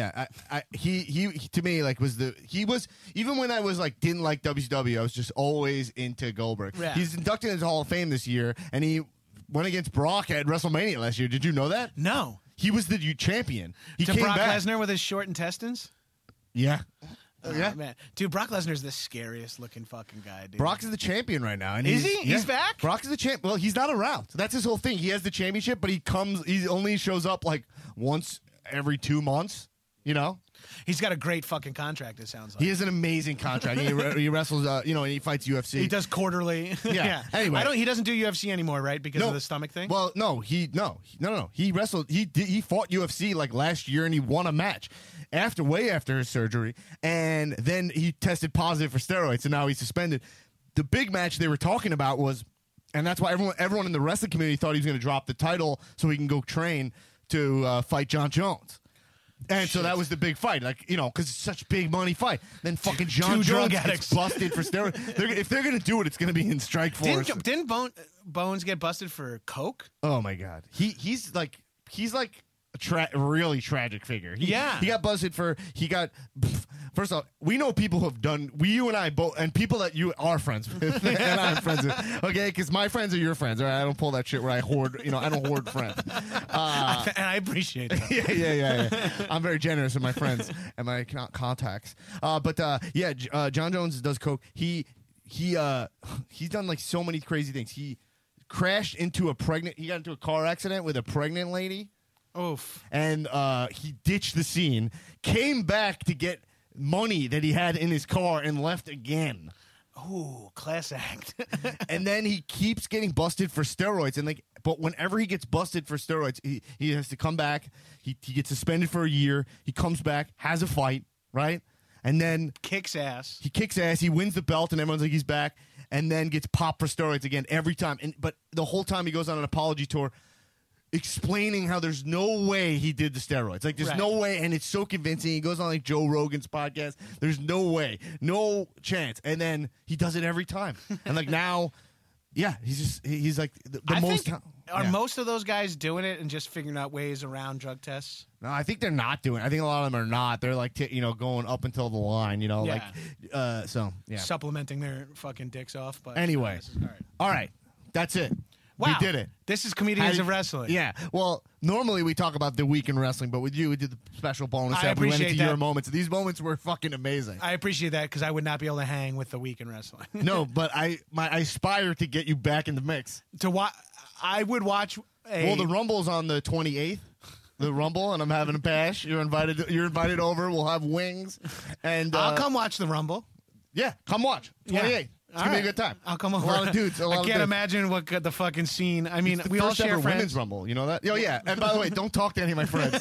to me like he was even when I was like didn't like WCW, I was just always into Goldberg. Yeah. He's inducted into Hall of Fame this year, and he went against Brock at WrestleMania last year. Did you know that? No. He was the champion. He to came Brock back. Lesnar with his short intestines? Yeah. Yeah, man, dude, Brock Lesnar's the scariest looking fucking guy, dude. Brock is the champion right now, and is he? He's back. Brock is the champ. Well, he's not around. That's his whole thing. He has the championship, but he only shows up like once every 2 months. You know, He's got a great fucking contract, it sounds like. he has an amazing contract. He wrestles, and he fights UFC. He does quarterly. Yeah. Anyway. He doesn't do UFC anymore, right? Because of the stomach thing? Well, no. He wrestled. He fought UFC like last year, and he won a match way after his surgery, and then he tested positive for steroids, and now he's suspended. The big match they were talking about was, and that's why everyone in the wrestling community thought he was going to drop the title so he can go train to fight John Jones. And so that was the big fight, because it's such a big money fight. Then fucking John Jones gets busted for steroids. If they're going to do it, it's going to be in Strikeforce. Didn't Bones get busted for coke? Oh my God, he's like a really tragic figure. He got busted for. First off, we know people who have done. You and I both, and people that you are friends with, and I'm friends with. Okay, because my friends are your friends. All right, I don't pull that shit where I hoard. I don't hoard friends. And I appreciate that. Yeah. I'm very generous with my friends and my contacts. John Jones does coke. He's done like so many crazy things. He crashed into he got into a car accident with a pregnant lady. Oof. And he ditched the scene, came back to get money that he had in his car, and left again. Ooh, class act. And then he keeps getting busted for steroids, but whenever he gets busted for steroids, he has to come back. He gets suspended for a year. He comes back, has a fight, right? And then kicks ass. He kicks ass. He wins the belt, and everyone's like he's back. And then gets popped for steroids again every time. But the whole time he goes on an apology tour, explaining how there's no way he did the steroids. Like, there's no way, and it's so convincing. He goes on, like, Joe Rogan's podcast. There's no way. No chance. And then he does it every time. And, like, now, he's like the most... Are most of those guys doing it and just figuring out ways around drug tests? No, I think they're not doing it. I think a lot of them are not. They're, like, going up until the line, Supplementing their fucking dicks off. But anyway. All right. That's it. Wow. We did it. This is Comedians of Wrestling. Yeah. Well, normally we talk about the week in wrestling, but with you, we did the special bonus. We went into your moments. These moments were fucking amazing. I appreciate that because I would not be able to hang with the week in wrestling. No, but I aspire to get you back in the mix. I would watch Well, the Rumble's on the 28th. The Rumble, and I'm having a bash. You're invited over. We'll have wings. And I'll come watch the Rumble. Yeah, come watch. 28. It's going to be a good time. I'll come over. A lot of dudes. I can't imagine what the fucking scene. I mean, we all share friends. Women's Rumble. You know that? Oh, yeah. And by the way, don't talk to any of my friends.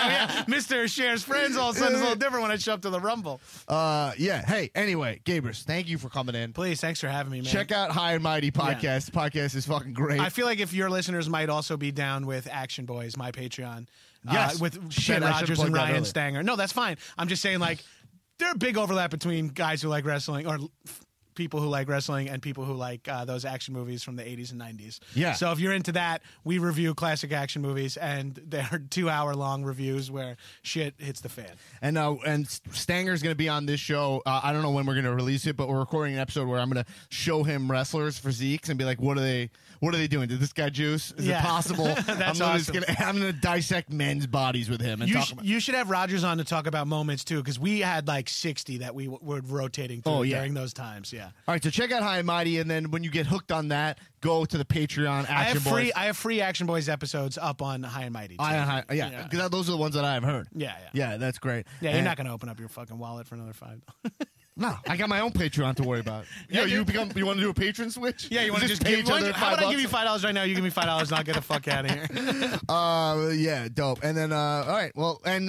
Mr. shares friends all of a sudden is a little different when I show up to the Rumble. Hey, anyway, Gabrus, thank you for coming in. Please, thanks for having me, man. Check out High and Mighty Podcast. Yeah. The podcast is fucking great. I feel like if your listeners might also be down with Action Boys, my Patreon. Yes. With Ben Rogers and Ryan Stanger. No, that's fine. I'm just saying, like, there's a big overlap between guys who like wrestling or people who like wrestling and people who like those action movies from the 80s and 90s. Yeah. So if you're into that, we review classic action movies, and they're 2-hour-long reviews where shit hits the fan. And Stanger's going to be on this show. I don't know when we're going to release it, but we're recording an episode where I'm going to show him wrestlers' physiques and be like, what are they doing? Did this guy juice? Is it possible? That's awesome. I'm going to dissect men's bodies with him. And you should have Rogers on to talk about moments, too, because we had like 60 that we were rotating through during those times. Yeah. All right, so check out High and Mighty, and then when you get hooked on that, go to the Patreon. I have free Action Boys episodes up on High and Mighty. Because those are the ones that I've heard. Yeah, that's great. Yeah, you're not going to open up your fucking wallet for another $5. No, I got my own Patreon to worry about. You want to do a patron switch? Yeah, you want to just pay each other $5? How about I give you $5 right now? You give me $5 and I'll get the fuck out of here. Yeah, dope. And then, all right, well, and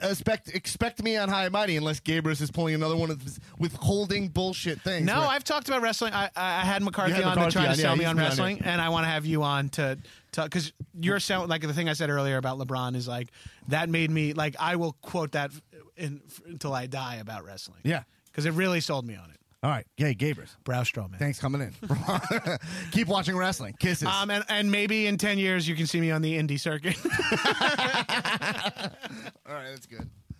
expect me on High and Mighty unless Gabrus is pulling another one of his withholding bullshit things. No, I've talked about wrestling. I had McCarthy on to try to sell me on wrestling, and I want to have you on to because you're sound like the thing I said earlier about LeBron is like that made me like I will quote that until I die about wrestling. Yeah. Because it really sold me on it. All right. Hey, Gabrus. Brow Strowman. Thanks for coming in. Keep watching wrestling. Kisses. And maybe in 10 years you can see me on the indie circuit. All right. That's good.